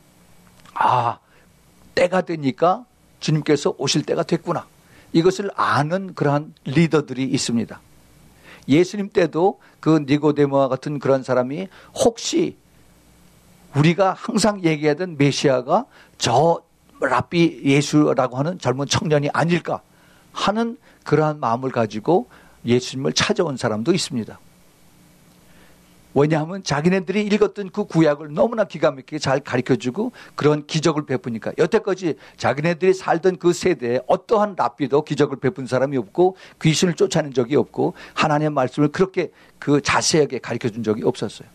때가 되니까 주님께서 오실 때가 됐구나, 이것을 아는 그러한 리더들이 있습니다. 예수님 때도 그 니고데모와 같은 그런 사람이 혹시 우리가 항상 얘기하던 메시아가 저 랍비 예수라고 하는 젊은 청년이 아닐까 하는 그러한 마음을 가지고 예수님을 찾아온 사람도 있습니다. 왜냐하면 자기네들이 읽었던 그 구약을 너무나 기가 막히게 잘 가르쳐주고 그런 기적을 베푸니까. 여태까지 자기네들이 살던 그 세대에 어떠한 랍비도 기적을 베푼 사람이 없고 귀신을 쫓아낸 적이 없고 하나님의 말씀을 그렇게 그 자세하게 가르쳐준 적이 없었어요.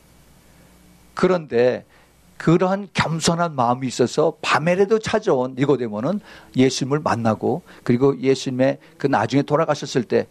그런데 그러한 겸손한 마음이 있어서 밤에라도 찾아온 니고데모는 예수님을 만나고, 그리고 예수님의 그 나중에 돌아가셨을 때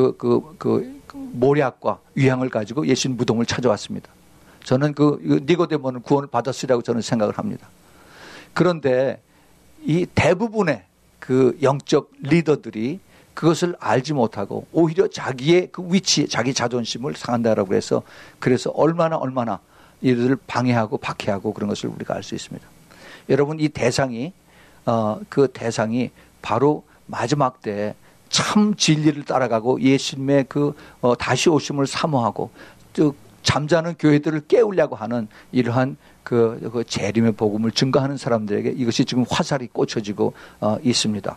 모략과 위향을 가지고 예수님 무덤을 찾아왔습니다. 저는 그 니고데모는 구원을 받았으리라고 저는 생각을 합니다. 그런데 이 대부분의 그 영적 리더들이 그것을 알지 못하고 오히려 자기의 그 위치, 자기 자존심을 상한다라고 해서, 그래서 얼마나 이들을 방해하고 박해하고 그런 것을 우리가 알 수 있습니다. 여러분, 이 대상이 그 대상이 바로 마지막 때 참 진리를 따라가고 예수님의 그 다시 오심을 사모하고 또 잠자는 교회들을 깨우려고 하는 이러한 그 재림의 복음을 증거하는 사람들에게 이것이 지금 화살이 꽂혀지고 있습니다.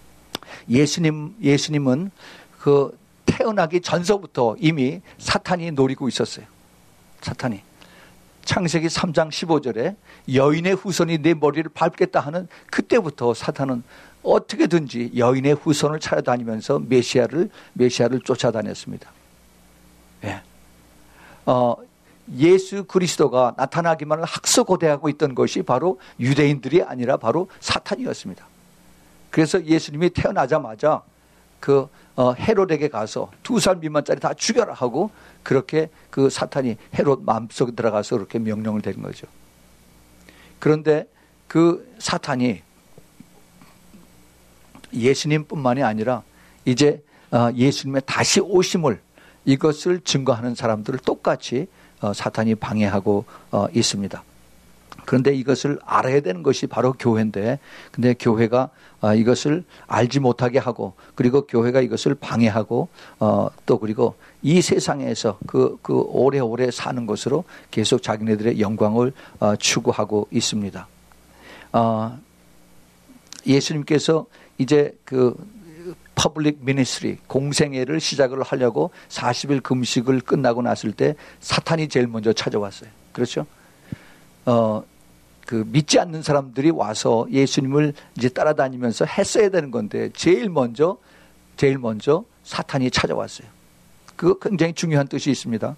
예수님은 그 태어나기 전서부터 이미 사탄이 노리고 있었어요. 사탄이. 창세기 3장 15절에 여인의 후손이 내 머리를 밟겠다 하는 그때부터 사탄은 어떻게든지 여인의 후손을 찾아다니면서 메시아를 쫓아다녔습니다. 예. 예수 그리스도가 나타나기만을 학수고대하고 있던 것이 바로 유대인들이 아니라 바로 사탄이었습니다. 그래서 예수님이 태어나자마자 그 헤롯에게 가서 2살 미만짜리 다 죽여라 하고, 그렇게 그 사탄이 헤롯 마음속에 들어가서 그렇게 명령을 내린 거죠. 그런데 그 사탄이 예수님뿐만이 아니라 이제 예수님의 다시 오심을, 이것을 증거하는 사람들을 똑같이 사탄이 방해하고 있습니다. 그런데 이것을 알아야 되는 것이 바로 교회인데, 근데 교회가 이것을 알지 못하게 하고, 그리고 교회가 이것을 방해하고, 또 그리고 이 세상에서 그 오래오래 사는 것으로 계속 자기네들의 영광을 추구하고 있습니다. 예수님께서 이제 그 퍼블릭 미니스트리, 공생애를 시작을 하려고 40일 금식을 끝나고 났을 때 사탄이 제일 먼저 찾아왔어요. 그렇죠? 그 믿지 않는 사람들이 와서 예수님을 이제 따라다니면서 했어야 되는 건데 제일 먼저 사탄이 찾아왔어요. 그거 굉장히 중요한 뜻이 있습니다.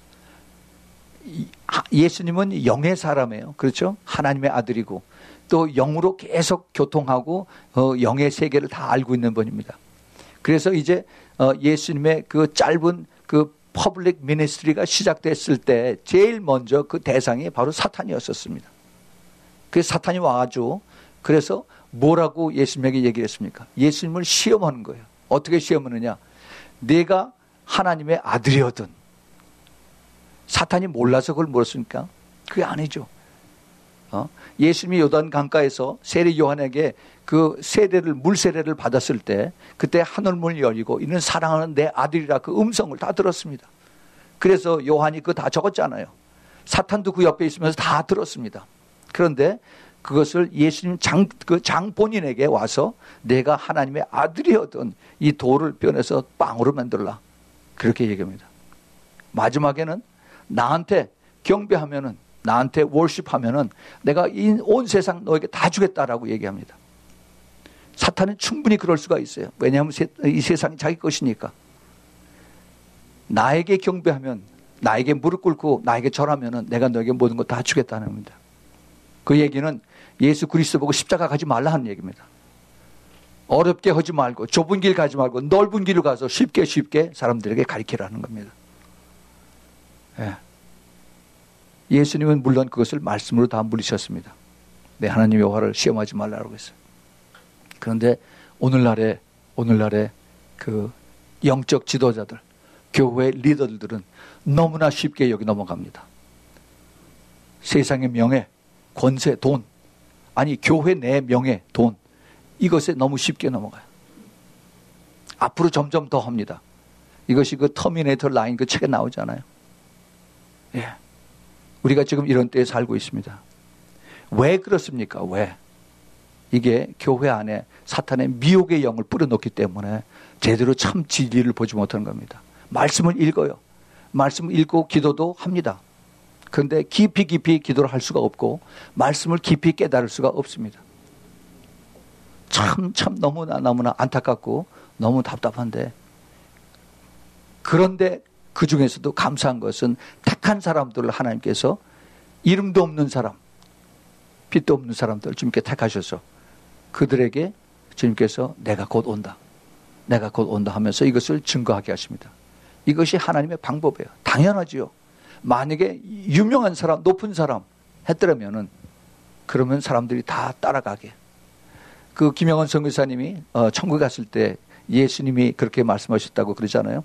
예수님은 영의 사람이에요. 그렇죠? 하나님의 아들이고 또 영으로 계속 교통하고 영의 세계를 다 알고 있는 분입니다. 그래서 이제 예수님의 그 짧은 그 퍼블릭 미니스트리가 시작됐을 때 제일 먼저 그 대상이 바로 사탄이었었습니다. 그래서 사탄이 와가지고 그래서 뭐라고 예수님에게 얘기를 했습니까? 예수님을 시험하는 거예요. 어떻게 시험하느냐? 내가 하나님의 아들이거든. 사탄이 몰라서 그걸 물었습니까? 그게 아니죠. 예수님이 요단 강가에서 세례 요한에게 그 물 세례를 받았을 때 그때 하늘문이 열리고 이는 사랑하는 내 아들이라 그 음성을 다 들었습니다. 그래서 요한이 그거 다 적었잖아요. 사탄도 그 옆에 있으면서 다 들었습니다. 그런데 그것을 예수님 장본인에게 와서 내가 하나님의 아들이거든 이 돌을 빼내서 빵으로 만들라. 그렇게 얘기합니다. 마지막에는 나한테 경배하면은 나한테 월십하면은 내가 온 세상 너에게 다 주겠다라고 얘기합니다. 사탄은 충분히 그럴 수가 있어요. 왜냐하면 이 세상이 자기 것이니까. 나에게 경배하면 나에게 무릎 꿇고 나에게 절하면은 내가 너에게 모든 것 다 주겠다는 겁니다. 그 얘기는 예수 그리스도 보고 십자가 가지 말라 하는 얘기입니다. 어렵게 하지 말고 좁은 길 가지 말고 넓은 길을 가서 쉽게 사람들에게 가르치라는 겁니다. 예. 예수님은 물론 그것을 말씀으로 다 물리셨습니다. 네, 하나님의 화를 시험하지 말라고 했어요. 그런데 오늘날의 그 영적 지도자들, 교회 리더들은 너무나 쉽게 여기 넘어갑니다. 세상의 명예, 권세, 돈, 아니 교회 내 명예, 돈, 이것에 너무 쉽게 넘어가요. 앞으로 점점 더 합니다. 이것이 그 터미네이터 라인 그 책에 나오잖아요. 예. 우리가 지금 이런 때에 살고 있습니다. 왜 그렇습니까? 왜? 이게 교회 안에 사탄의 미혹의 영을 뿌려놓기 때문에 제대로 참 진리를 보지 못하는 겁니다. 말씀을 읽어요. 말씀을 읽고 기도도 합니다. 그런데 깊이 기도를 할 수가 없고 말씀을 깊이 깨달을 수가 없습니다. 참 너무나 안타깝고 너무 답답한데, 그런데 그 중에서도 감사한 것은 택한 사람들을 하나님께서 이름도 없는 사람, 빛도 없는 사람들을 주님께 택하셔서 그들에게 주님께서 내가 곧 온다 하면서 이것을 증거하게 하십니다. 이것이 하나님의 방법이에요. 당연하지요. 만약에 유명한 사람, 높은 사람 했더라면은 그러면 사람들이 다 따라가게. 그 김영원 선교사님이 천국에 갔을 때 예수님이 그렇게 말씀하셨다고 그러잖아요.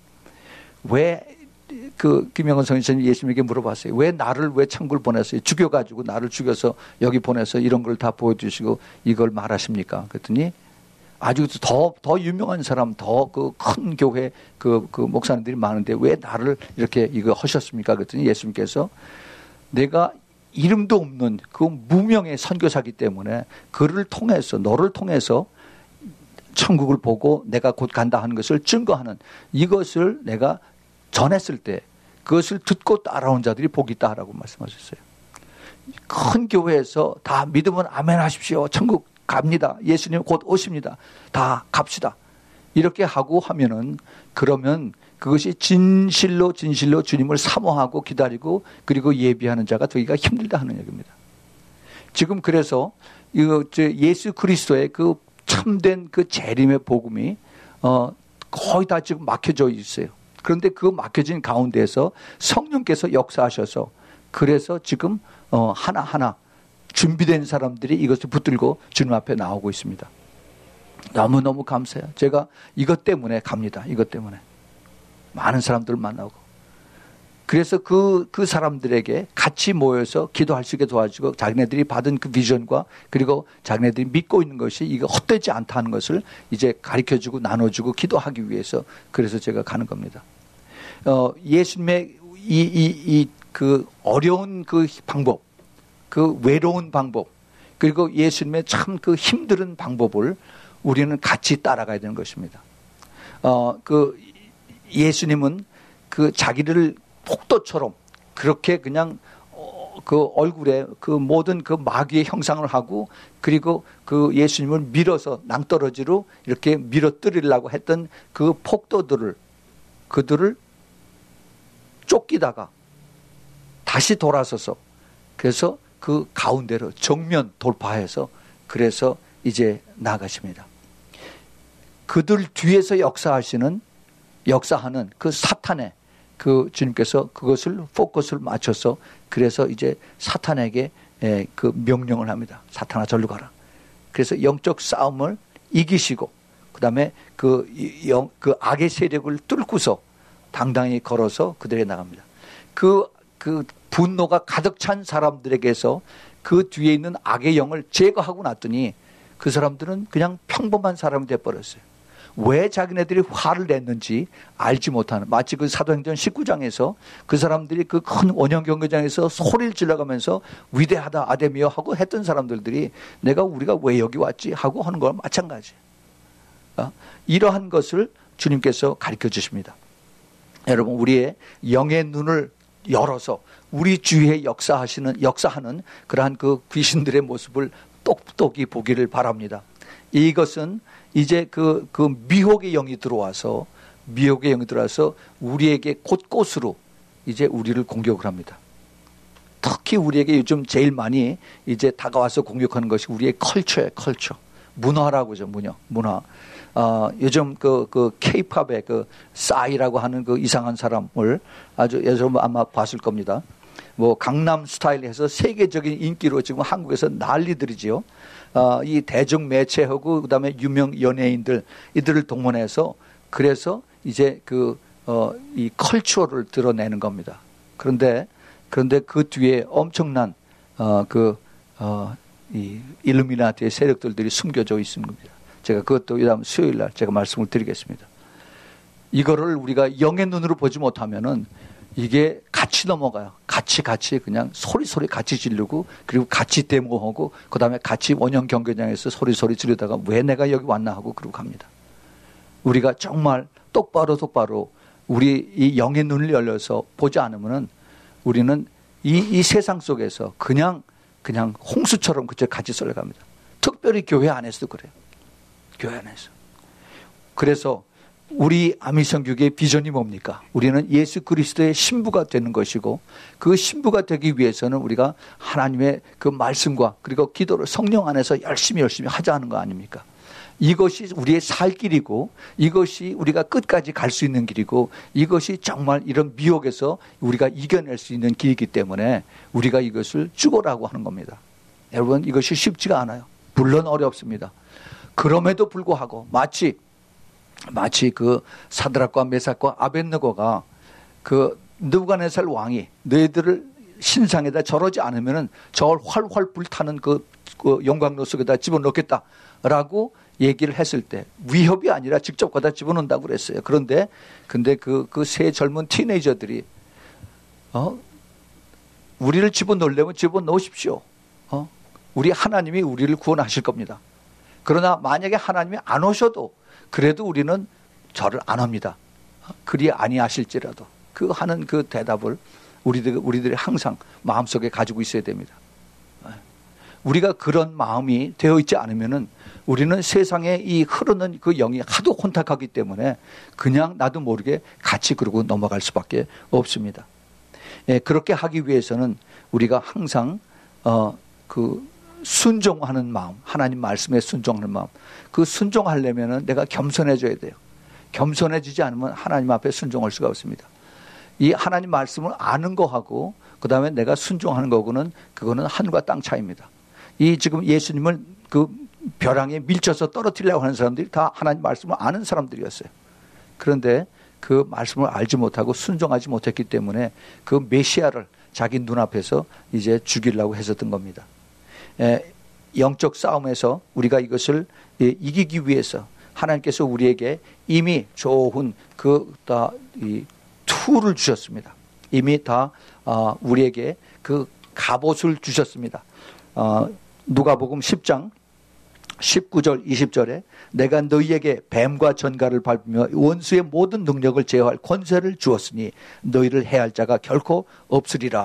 왜 그 김영원 선교사님이 예수님에게 물어봤어요. 왜 천국을 보냈어요? 죽여가지고 나를 죽여서 여기 보내서 이런 걸 다 보여주시고 이걸 말하십니까? 그랬더니 아주 더 유명한 사람, 더 그 큰 교회 그 목사님들이 많은데 왜 나를 이렇게 이거 하셨습니까? 그랬더니 예수님께서 내가 이름도 없는 그 무명의 선교사기 때문에 너를 통해서 천국을 보고 내가 곧 간다 하는 것을 증거하는 이것을 내가 전했을 때 그것을 듣고 따라온 자들이 복이 있다라고 말씀하셨어요. 큰 교회에서 다 믿으면 아멘 하십시오. 천국 갑니다. 예수님 곧 오십니다. 다 갑시다. 이렇게 하고 하면은 그러면 그것이 진실로 주님을 사모하고 기다리고 그리고 예비하는 자가 되기가 힘들다 하는 얘기입니다. 지금 그래서 예수 그리스도의 그 참된 그 재림의 복음이 거의 다 지금 막혀져 있어요. 그런데 그 막혀진 가운데에서 성령께서 역사하셔서 그래서 지금 하나하나 준비된 사람들이 이것을 붙들고 주님 앞에 나오고 있습니다. 너무너무 감사해요. 제가 이것 때문에 갑니다. 이것 때문에. 많은 사람들을 만나고. 그래서 그 사람들에게 같이 모여서 기도할 수 있게 도와주고 자기네들이 받은 그 비전과 그리고 자기네들이 믿고 있는 것이 이거 헛되지 않다는 것을 이제 가르쳐주고 나눠주고 기도하기 위해서 그래서 제가 가는 겁니다. 예수님의 그 어려운 그 방법, 그 외로운 방법, 그리고 예수님의 참 그 힘든 방법을 우리는 같이 따라가야 되는 것입니다. 그 예수님은 그 자기를 폭도처럼 그렇게 그냥 그 얼굴에 그 모든 그 마귀의 형상을 하고 그리고 그 예수님을 밀어서 낭떠러지로 이렇게 밀어뜨리려고 했던 그 그들을 쫓기다가 다시 돌아서서 그래서 그 가운데로 정면 돌파해서 그래서 이제 나가십니다. 그들 뒤에서 역사하는 그 사탄의 그 주님께서 그것을 포커스를 맞춰서 그래서 이제 사탄에게 그 명령을 합니다. 사탄아 절로 가라. 그래서 영적 싸움을 이기시고 그다음에 그 악의 세력을 뚫고서 당당히 걸어서 그들에게 나갑니다. 그 분노가 가득 찬 사람들에게서 그 뒤에 있는 악의 영을 제거하고 났더니 그 사람들은 그냥 평범한 사람이 돼버렸어요. 왜 자기네들이 화를 냈는지 알지 못하는, 마치 그 사도행전 19장에서 그 사람들이 그 큰 원형 경기장에서 소리를 질러가면서 위대하다 아데미어 하고 했던 사람들이 우리가 왜 여기 왔지 하고 하는 거랑 마찬가지예요. 이러한 것을 주님께서 가르쳐 주십니다. 여러분, 우리의 영의 눈을 열어서 우리 주위에 역사하는 그러한 그 귀신들의 모습을 똑똑히 보기를 바랍니다. 이것은 이제 그 미혹의 영이 들어와서 우리에게 곳곳으로 이제 우리를 공격을 합니다. 특히 우리에게 요즘 제일 많이 이제 다가와서 공격하는 것이 우리의 컬처예요. 문화라고 하죠. 문화. 요즘 그 K-팝의 그 싸이라고 하는 그 이상한 사람을 여러분 아마 봤을 겁니다. 뭐 강남 스타일에서 세계적인 인기로 지금 한국에서 난리들이지요. 이 대중 매체하고 그다음에 유명 연예인들 이들을 동원해서 그래서 이제 이 컬처를 드러내는 겁니다. 그런데 그 뒤에 엄청난 이 일루미나티의 세력들이 숨겨져 있는 겁니다. 제가 그것도 다음 수요일 날 제가 말씀을 드리겠습니다. 이거를 우리가 영의 눈으로 보지 못하면은 이게 같이 넘어가요. 같이 그냥 소리 같이 지르고 그리고 같이 데모하고 그다음에 같이 원형 경기장에서 소리 지르다가 왜 내가 여기 왔나 하고 그러고 갑니다. 우리가 정말 똑바로 우리 이 영의 눈을 열려서 보지 않으면은 우리는 이 세상 속에서 그냥 홍수처럼 그저 같이 썰려갑니다. 특별히 교회 안에서도 그래요. 교회 안에서. 그래서 우리 아미성교계의 비전이 뭡니까? 우리는 예수 그리스도의 신부가 되는 것이고 그 신부가 되기 위해서는 우리가 하나님의 그 말씀과 그리고 기도를 성령 안에서 열심히 하자는 거 아닙니까? 이것이 우리의 살 길이고 이것이 우리가 끝까지 갈 수 있는 길이고 이것이 정말 이런 미혹에서 우리가 이겨낼 수 있는 길이기 때문에 우리가 이것을 죽어라고 하는 겁니다. 여러분, 이것이 쉽지가 않아요. 물론 어렵습니다. 그럼에도 불구하고 마치 그 사드락과 메삭과 아벳느고가 그 느부갓네살 왕이 너희들을 신상에다 절하지 않으면은 저걸 활활 불타는 그 용광로 속에다 집어넣겠다라고 얘기를 했을 때 위협이 아니라 직접 거기다 집어넣는다고 그랬어요. 근데 그 세 젊은 티네이저들이 우리를 집어넣으려면 집어넣으십시오. 우리 하나님이 우리를 구원하실 겁니다. 그러나 만약에 하나님이 안 오셔도 그래도 우리는 절을 안 합니다. 그리 아니하실지라도 그 하는 그 대답을 우리들이 항상 마음속에 가지고 있어야 됩니다. 우리가 그런 마음이 되어 있지 않으면은 우리는 세상에 이 흐르는 그 영이 하도 혼탁하기 때문에 그냥 나도 모르게 같이 그러고 넘어갈 수밖에 없습니다. 그렇게 하기 위해서는 우리가 항상 그 순종하는 마음, 하나님 말씀에 순종하는 마음, 그 순종하려면은 내가 겸손해져야 돼요. 겸손해지지 않으면 하나님 앞에 순종할 수가 없습니다. 이 하나님 말씀을 아는 거하고 그 다음에 내가 순종하는 거고는 그거는 하늘과 땅 차이입니다. 이 지금 예수님을 그 벼랑에 밀쳐서 떨어뜨리려고 하는 사람들이 다 하나님 말씀을 아는 사람들이었어요. 그런데 그 말씀을 알지 못하고 순종하지 못했기 때문에 그 메시아를 자기 눈앞에서 이제 죽이려고 했었던 겁니다. 영적 싸움에서 우리가 이것을 이기기 위해서 하나님께서 우리에게 이미 좋은 이 툴을 주셨습니다. 이미 다 우리에게 그 갑옷을 주셨습니다. 누가복음 10장 19절 20절에 내가 너희에게 뱀과 전갈을 밟으며 원수의 모든 능력을 제어할 권세를 주었으니 너희를 해할 자가 결코 없으리라.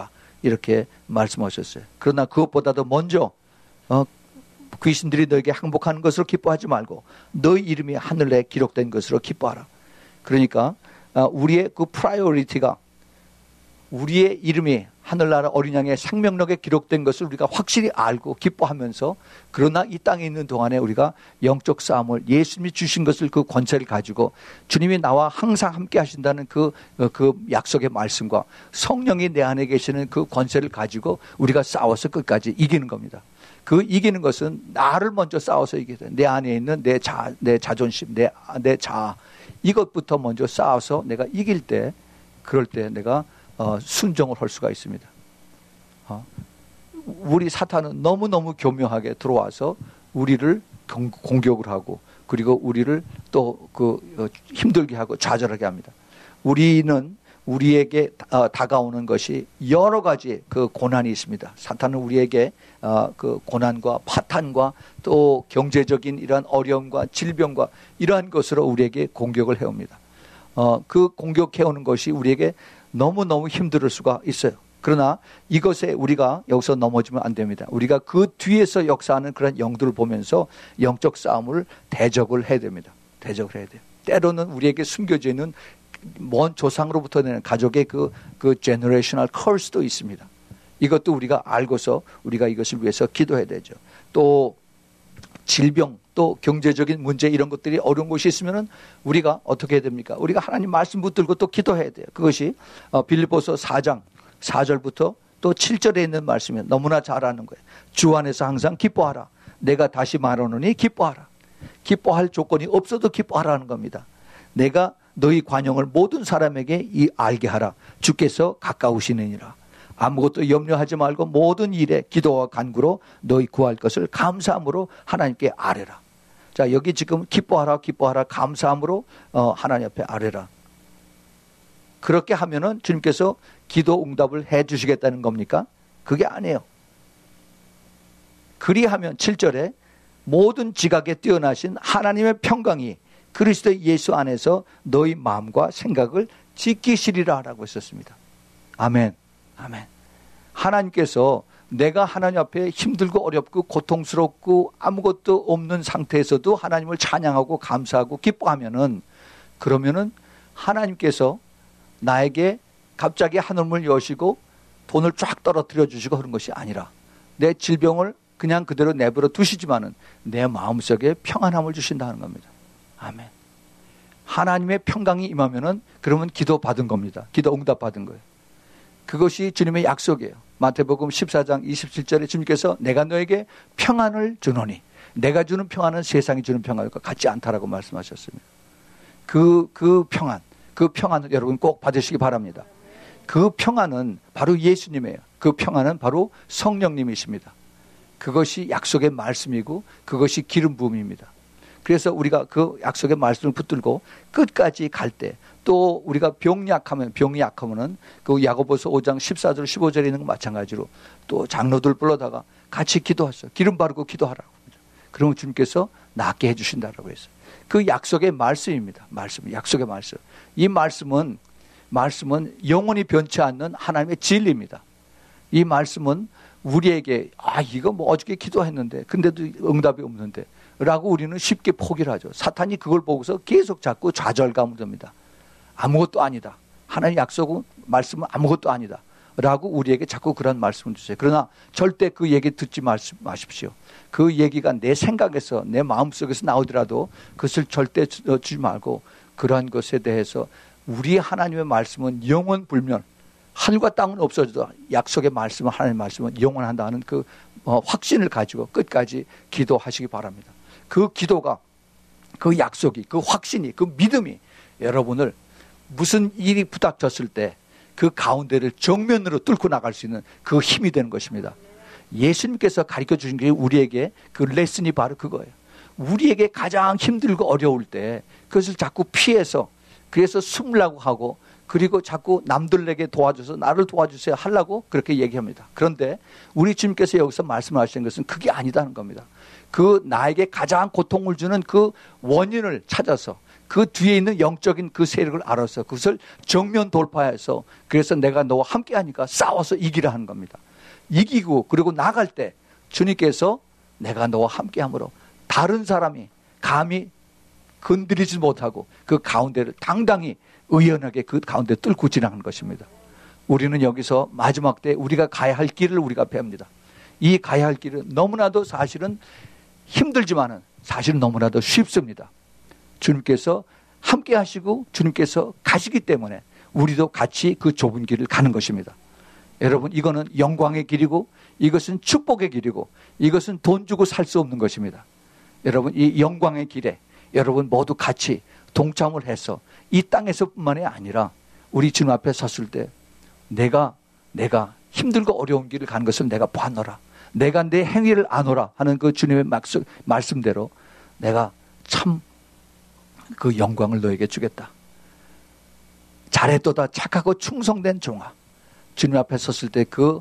이렇게 말씀하셨어요. 그러나 그것보다도 먼저 귀신들이 너에게 항복하는 것으로 기뻐하지 말고 너희 이름이 하늘에 기록된 것으로 기뻐하라. 그러니까 우리의 그 프라이어리티가 우리의 이름이 하늘나라 어린 양의 생명록에 기록된 것을 우리가 확실히 알고 기뻐하면서, 그러나 이 땅에 있는 동안에 우리가 영적 싸움을, 예수님이 주신 것을, 그 권세를 가지고 주님이 나와 항상 함께 하신다는 그 약속의 말씀과 성령이 내 안에 계시는 그 권세를 가지고 우리가 싸워서 끝까지 이기는 겁니다. 그 이기는 것은 나를 먼저 싸워서 이기게 돼. 내 안에 있는 내 자존심, 내 자아, 이것부터 먼저 싸워서 내가 이길 때, 그럴 때 내가 순종을 할 수가 있습니다. 우리 사탄은 너무너무 교묘하게 들어와서 우리를 공격을 하고, 그리고 우리를 또 힘들게 하고 좌절하게 합니다. 우리는 우리에게 다가오는 것이 여러 가지 그 고난이 있습니다. 사탄은 우리에게 그 고난과 파탄과 또 경제적인 이러한 어려움과 질병과 이러한 것으로 우리에게 공격을 해옵니다. 그 공격해오는 것이 우리에게 너무너무 힘들 수가 있어요. 그러나 이것에 우리가 여기서 넘어지면 안 됩니다. 우리가 그 뒤에서 역사하는 그런 영들을 보면서 영적 싸움을 대적을 해야 됩니다. 대적을 해야 돼요. 때로는 우리에게 숨겨져 있는 먼 조상으로부터 내는 가족의 그 제너레이셔널 커스도 있습니다. 이것도 우리가 알고서 우리가 이것을 위해서 기도해야 되죠. 또 질병, 또 경제적인 문제, 이런 것들이 어려운 것이 있으면은 우리가 어떻게 해야 됩니까? 우리가 하나님 말씀 붙들고 또 기도해야 돼요. 그것이 빌립보서 4장 4절부터 또 7절에 있는 말씀이 너무나 잘 아는 거예요. 주 안에서 항상 기뻐하라. 내가 다시 말하노니 기뻐하라. 기뻐할 조건이 없어도 기뻐하라는 겁니다. 내가 너희 관용을 모든 사람에게 알게 하라. 주께서 가까우시느니라. 아무것도 염려하지 말고 모든 일에 기도와 간구로 너희 구할 것을 감사함으로 하나님께 아뢰라. 자, 여기 지금 기뻐하라, 감사함으로 하나님 앞에 아뢰라. 그렇게 하면은 주님께서 기도 응답을 해 주시겠다는 겁니까? 그게 아니에요. 그리하면 7절에 모든 지각에 뛰어나신 하나님의 평강이 그리스도 예수 안에서 너희 마음과 생각을 지키시리라 라고 했었습니다. 아멘. 아멘. 하나님께서 내가 하나님 앞에 힘들고 어렵고 고통스럽고 아무것도 없는 상태에서도 하나님을 찬양하고 감사하고 기뻐하면은, 그러면은 하나님께서 나에게 갑자기 하늘문을 여시고 돈을 쫙 떨어뜨려 주시고 그런 것이 아니라 내 질병을 그냥 그대로 내버려 두시지만은 내 마음속에 평안함을 주신다는 겁니다. 아멘. 하나님의 평강이 임하면은 그러면 기도 받은 겁니다. 기도 응답 받은 거예요. 그것이 주님의 약속이에요. 마태복음 14장 27절에 주님께서 내가 너에게 평안을 주노니, 내가 주는 평안은 세상이 주는 평안과 같지 않다라고 말씀하셨습니다. 그 평안을 여러분 꼭 받으시기 바랍니다. 그 평안은 바로 예수님이에요. 그 평안은 바로 성령님이십니다. 그것이 약속의 말씀이고 그것이 기름 부음입니다. 그래서 우리가 그 약속의 말씀을 붙들고 끝까지 갈 때, 또 우리가 병이 약하면은 그 야고보서 5장 14절 15절에 있는 거 마찬가지로 또 장로들 불러다가 같이 기도하세요. 기름 바르고 기도하라고. 그러면 주님께서 낫게 해주신다라고 했어요. 그 약속의 말씀입니다. 약속의 말씀. 이 말씀은 영원히 변치 않는 하나님의 진리입니다. 이 말씀은 우리에게 이거 뭐 어저께 기도했는데 근데도 응답이 없는데 라고 우리는 쉽게 포기를 하죠. 사탄이 그걸 보고서 계속 자꾸 좌절감을 듭니다. 아무것도 아니다. 하나님 약속은 말씀은 아무것도 아니다 라고 우리에게 자꾸 그런 말씀을 주세요. 그러나 절대 그 얘기 듣지 마십시오. 그 얘기가 내 생각에서 내 마음속에서 나오더라도 그것을 절대 주지 말고, 그러한 것에 대해서 우리 하나님의 말씀은 영원불멸, 하늘과 땅은 없어져도 약속의 말씀은, 하나님의 말씀은 영원한다는 그 확신을 가지고 끝까지 기도하시기 바랍니다. 그 기도가, 그 약속이, 그 확신이, 그 믿음이 여러분을 무슨 일이 부닥쳤을 때 그 가운데를 정면으로 뚫고 나갈 수 있는 그 힘이 되는 것입니다. 예수님께서 가르쳐 주신 게 우리에게 그 레슨이 바로 그거예요. 우리에게 가장 힘들고 어려울 때 그것을 자꾸 피해서, 그래서 숨으려고 하고, 그리고 자꾸 남들에게 도와줘서 나를 도와주세요 하려고 그렇게 얘기합니다. 그런데 우리 주님께서 여기서 말씀하시는 것은 그게 아니다는 겁니다. 그 나에게 가장 고통을 주는 그 원인을 찾아서 그 뒤에 있는 영적인 그 세력을 알아서 그것을 정면 돌파해서 그래서 내가 너와 함께하니까 싸워서 이기라 하는 겁니다. 이기고 그리고 나갈 때 주님께서 내가 너와 함께함으로 다른 사람이 감히 건드리지 못하고 그 가운데를 당당히 의연하게 그 가운데 뚫고 지나가는 것입니다. 우리는 여기서 마지막 때 우리가 가야 할 길을 우리가 배웁니다. 이 가야 할 길은 너무나도 사실은 힘들지만은 사실은 너무나도 쉽습니다. 주님께서 함께 하시고 주님께서 가시기 때문에 우리도 같이 그 좁은 길을 가는 것입니다. 여러분, 이거는 영광의 길이고 이것은 축복의 길이고 이것은 돈 주고 살 수 없는 것입니다. 여러분, 이 영광의 길에 여러분 모두 같이 동참을 해서 이 땅에서뿐만이 아니라 우리 주님 앞에 섰을 때 내가 힘들고 어려운 길을 가는 것을 내가 보았노라. 내가 내 행위를 아노라 하는 그 주님의 말씀대로 내가 참 그 영광을 너에게 주겠다. 잘했도다 착하고 충성된 종아. 주님 앞에 섰을 때 그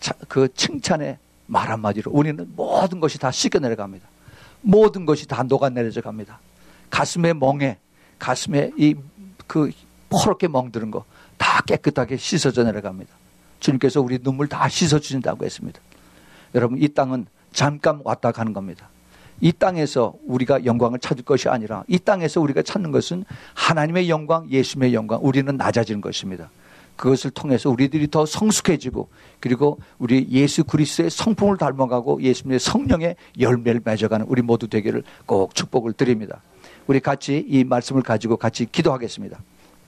칭찬의 말 한마디로 우리는 모든 것이 다 씻겨 내려갑니다. 모든 것이 다 녹아내려져 갑니다. 가슴에 멍에, 가슴에 그 퍼렇게 멍드는 거 다 깨끗하게 씻어져 내려갑니다. 주님께서 우리 눈물 다 씻어주신다고 했습니다. 여러분, 이 땅은 잠깐 왔다 가는 겁니다. 이 땅에서 우리가 영광을 찾을 것이 아니라 이 땅에서 우리가 찾는 것은 하나님의 영광, 예수님의 영광, 우리는 낮아지는 것입니다. 그것을 통해서 우리들이 더 성숙해지고 그리고 우리 예수 그리스도의 성품을 닮아가고 예수님의 성령의 열매를 맺어가는 우리 모두 되기를 꼭 축복을 드립니다. 우리 같이 이 말씀을 가지고 같이 기도하겠습니다.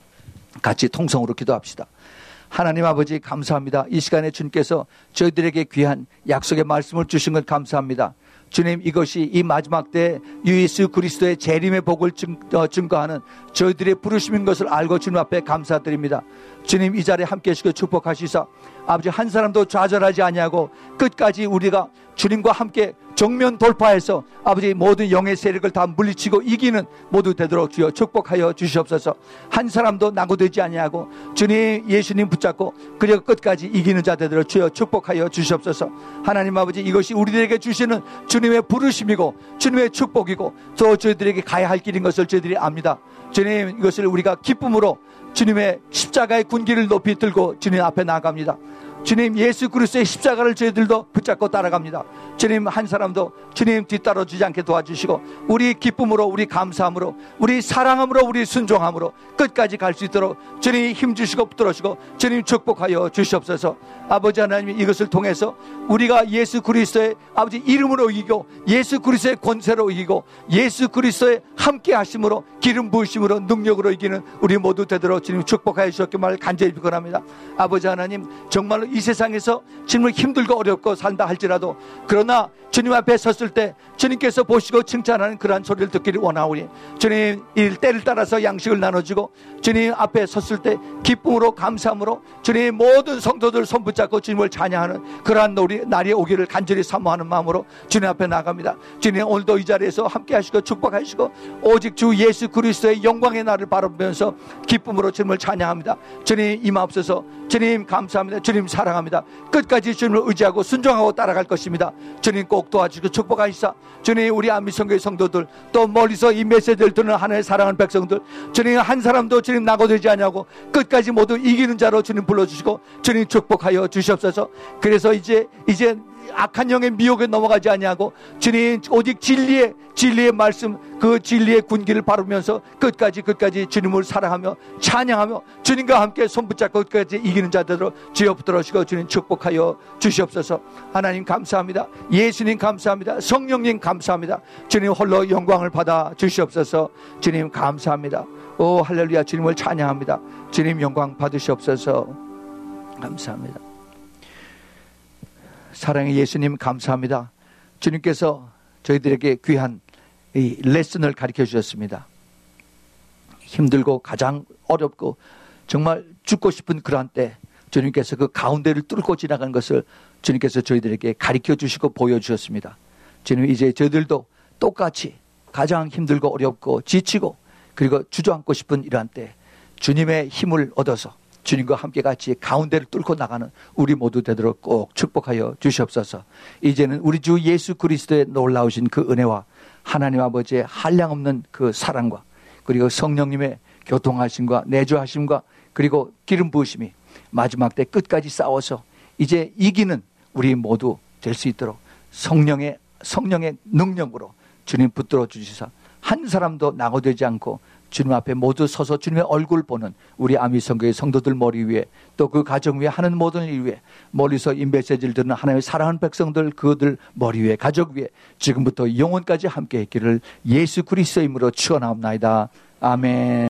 같이 통성으로 기도합시다. 하나님 아버지 감사합니다. 이 시간에 주님께서 저희들에게 귀한 약속의 말씀을 주신 것 감사합니다. 주님, 이것이 이 마지막 때 예수 그리스도의 재림의 복을 증거하는 저희들의 부르심인 것을 알고 주님 앞에 감사드립니다. 주님, 이 자리에 함께 해주시고 축복하시사 아버지 한 사람도 좌절하지 아니하고 끝까지 우리가 주님과 함께 정면 돌파해서 아버지 모든 영의 세력을 다 물리치고 이기는 모두 되도록 주여 축복하여 주시옵소서. 한 사람도 낙오되지 아니하고 주님 예수님 붙잡고 그리고 끝까지 이기는 자 되도록 주여 축복하여 주시옵소서. 하나님 아버지, 이것이 우리들에게 주시는 주님의 부르심이고 주님의 축복이고 또 저희들에게 가야 할 길인 것을 저희들이 압니다. 주님, 이것을 우리가 기쁨으로 주님의 십자가의 군기를 높이 들고 주님 앞에 나아갑니다. 주님, 예수 그리스도의 십자가를 저희들도 붙잡고 따라갑니다. 주님, 한 사람도 주님 뒤따라주지 않게 도와주시고 우리 기쁨으로, 우리 감사함으로, 우리 사랑함으로, 우리 순종함으로 끝까지 갈 수 있도록 주님 힘주시고 붙들어주시고 주님 축복하여 주시옵소서. 아버지 하나님, 이것을 통해서 우리가 예수 그리스도의 아버지 이름으로 이기고 예수 그리스도의 권세로 이기고 예수 그리스도의 함께 하심으로 기름 부으심으로 능력으로 이기는 우리 모두 되도록 주님 축복하여 주셨기를 간절히 비건합니다. 아버지 하나님, 정말로 이 세상에서 정말 힘들고 어렵고 산다 할지라도 그러나 주님 앞에 섰을 때 주님께서 보시고 칭찬하는 그러한 소리를 듣기를 원하오니 주님, 이 때를 따라서 양식을 나눠주고 주님 앞에 섰을 때 기쁨으로 감사함으로 주님 모든 성도들 손 붙잡고 주님을 찬양하는 그러한 날이 오기를 간절히 사모하는 마음으로 주님 앞에 나갑니다. 주님, 오늘도 이 자리에서 함께 하시고 축복하시고 오직 주 예수 그리스도의 영광의 날을 바라보면서 기쁨으로 주님을 찬양합니다. 주님, 임하옵소서. 주님 감사합니다. 주님 사랑합니다. 끝까지 주님을 의지하고 순종하고 따라갈 것입니다. 주님 꼭 도와주시고 축복하시사 주님, 우리 안미성교회 성도들 또 멀리서 이 메시지를 듣는 하나님의 사랑하는 백성들 주님 한 사람도 주님 낙오되지 않냐고 끝까지 모두 이기는 자로 주님 불러주시고 주님 축복하여 주시옵소서. 그래서 이제 악한 영의 미혹에 넘어가지 아니하고 주님 오직 진리의 말씀, 그 진리의 군기를 바르면서 끝까지 주님을 사랑하며 찬양하며 주님과 함께 손붙잡고 끝까지 이기는 자들로 주여 붙들어주시고 주님 축복하여 주시옵소서. 하나님 감사합니다. 예수님 감사합니다. 성령님 감사합니다. 주님 홀로 영광을 받아 주시옵소서. 주님 감사합니다. 오 할렐루야. 주님을 찬양합니다. 주님 영광 받으시옵소서. 감사합니다. 사랑의 예수님 감사합니다. 주님께서 저희들에게 귀한 이 레슨을 가르쳐 주셨습니다. 힘들고 가장 어렵고 정말 죽고 싶은 그런 때 주님께서 그 가운데를 뚫고 지나가는 것을 주님께서 저희들에게 가르쳐 주시고 보여주셨습니다. 주님, 이제 저희들도 똑같이 가장 힘들고 어렵고 지치고 그리고 주저앉고 싶은 이러한 때 주님의 힘을 얻어서 주님과 함께 같이 가운데를 뚫고 나가는 우리 모두 되도록 꼭 축복하여 주시옵소서. 이제는 우리 주 예수 그리스도의 놀라우신 그 은혜와 하나님 아버지의 한량없는 그 사랑과 그리고 성령님의 교통하심과 내주하심과 그리고 기름 부으심이 마지막 때 끝까지 싸워서 이제 이기는 우리 모두 될 수 있도록 성령의 능력으로 주님 붙들어 주시사 한 사람도 낙오되지 않고 주님 앞에 모두 서서 주님의 얼굴 보는 우리 아미성교의 성도들 머리 위에 또 그 가정 위에 하는 모든 일 위에 멀리서 이 메시지를 듣는 하나님의 사랑하는 백성들 그들 머리 위에 가족 위에 지금부터 영원까지 함께 있기를 예수 그리스도의 이름으로 축원하옵나이다. 아멘.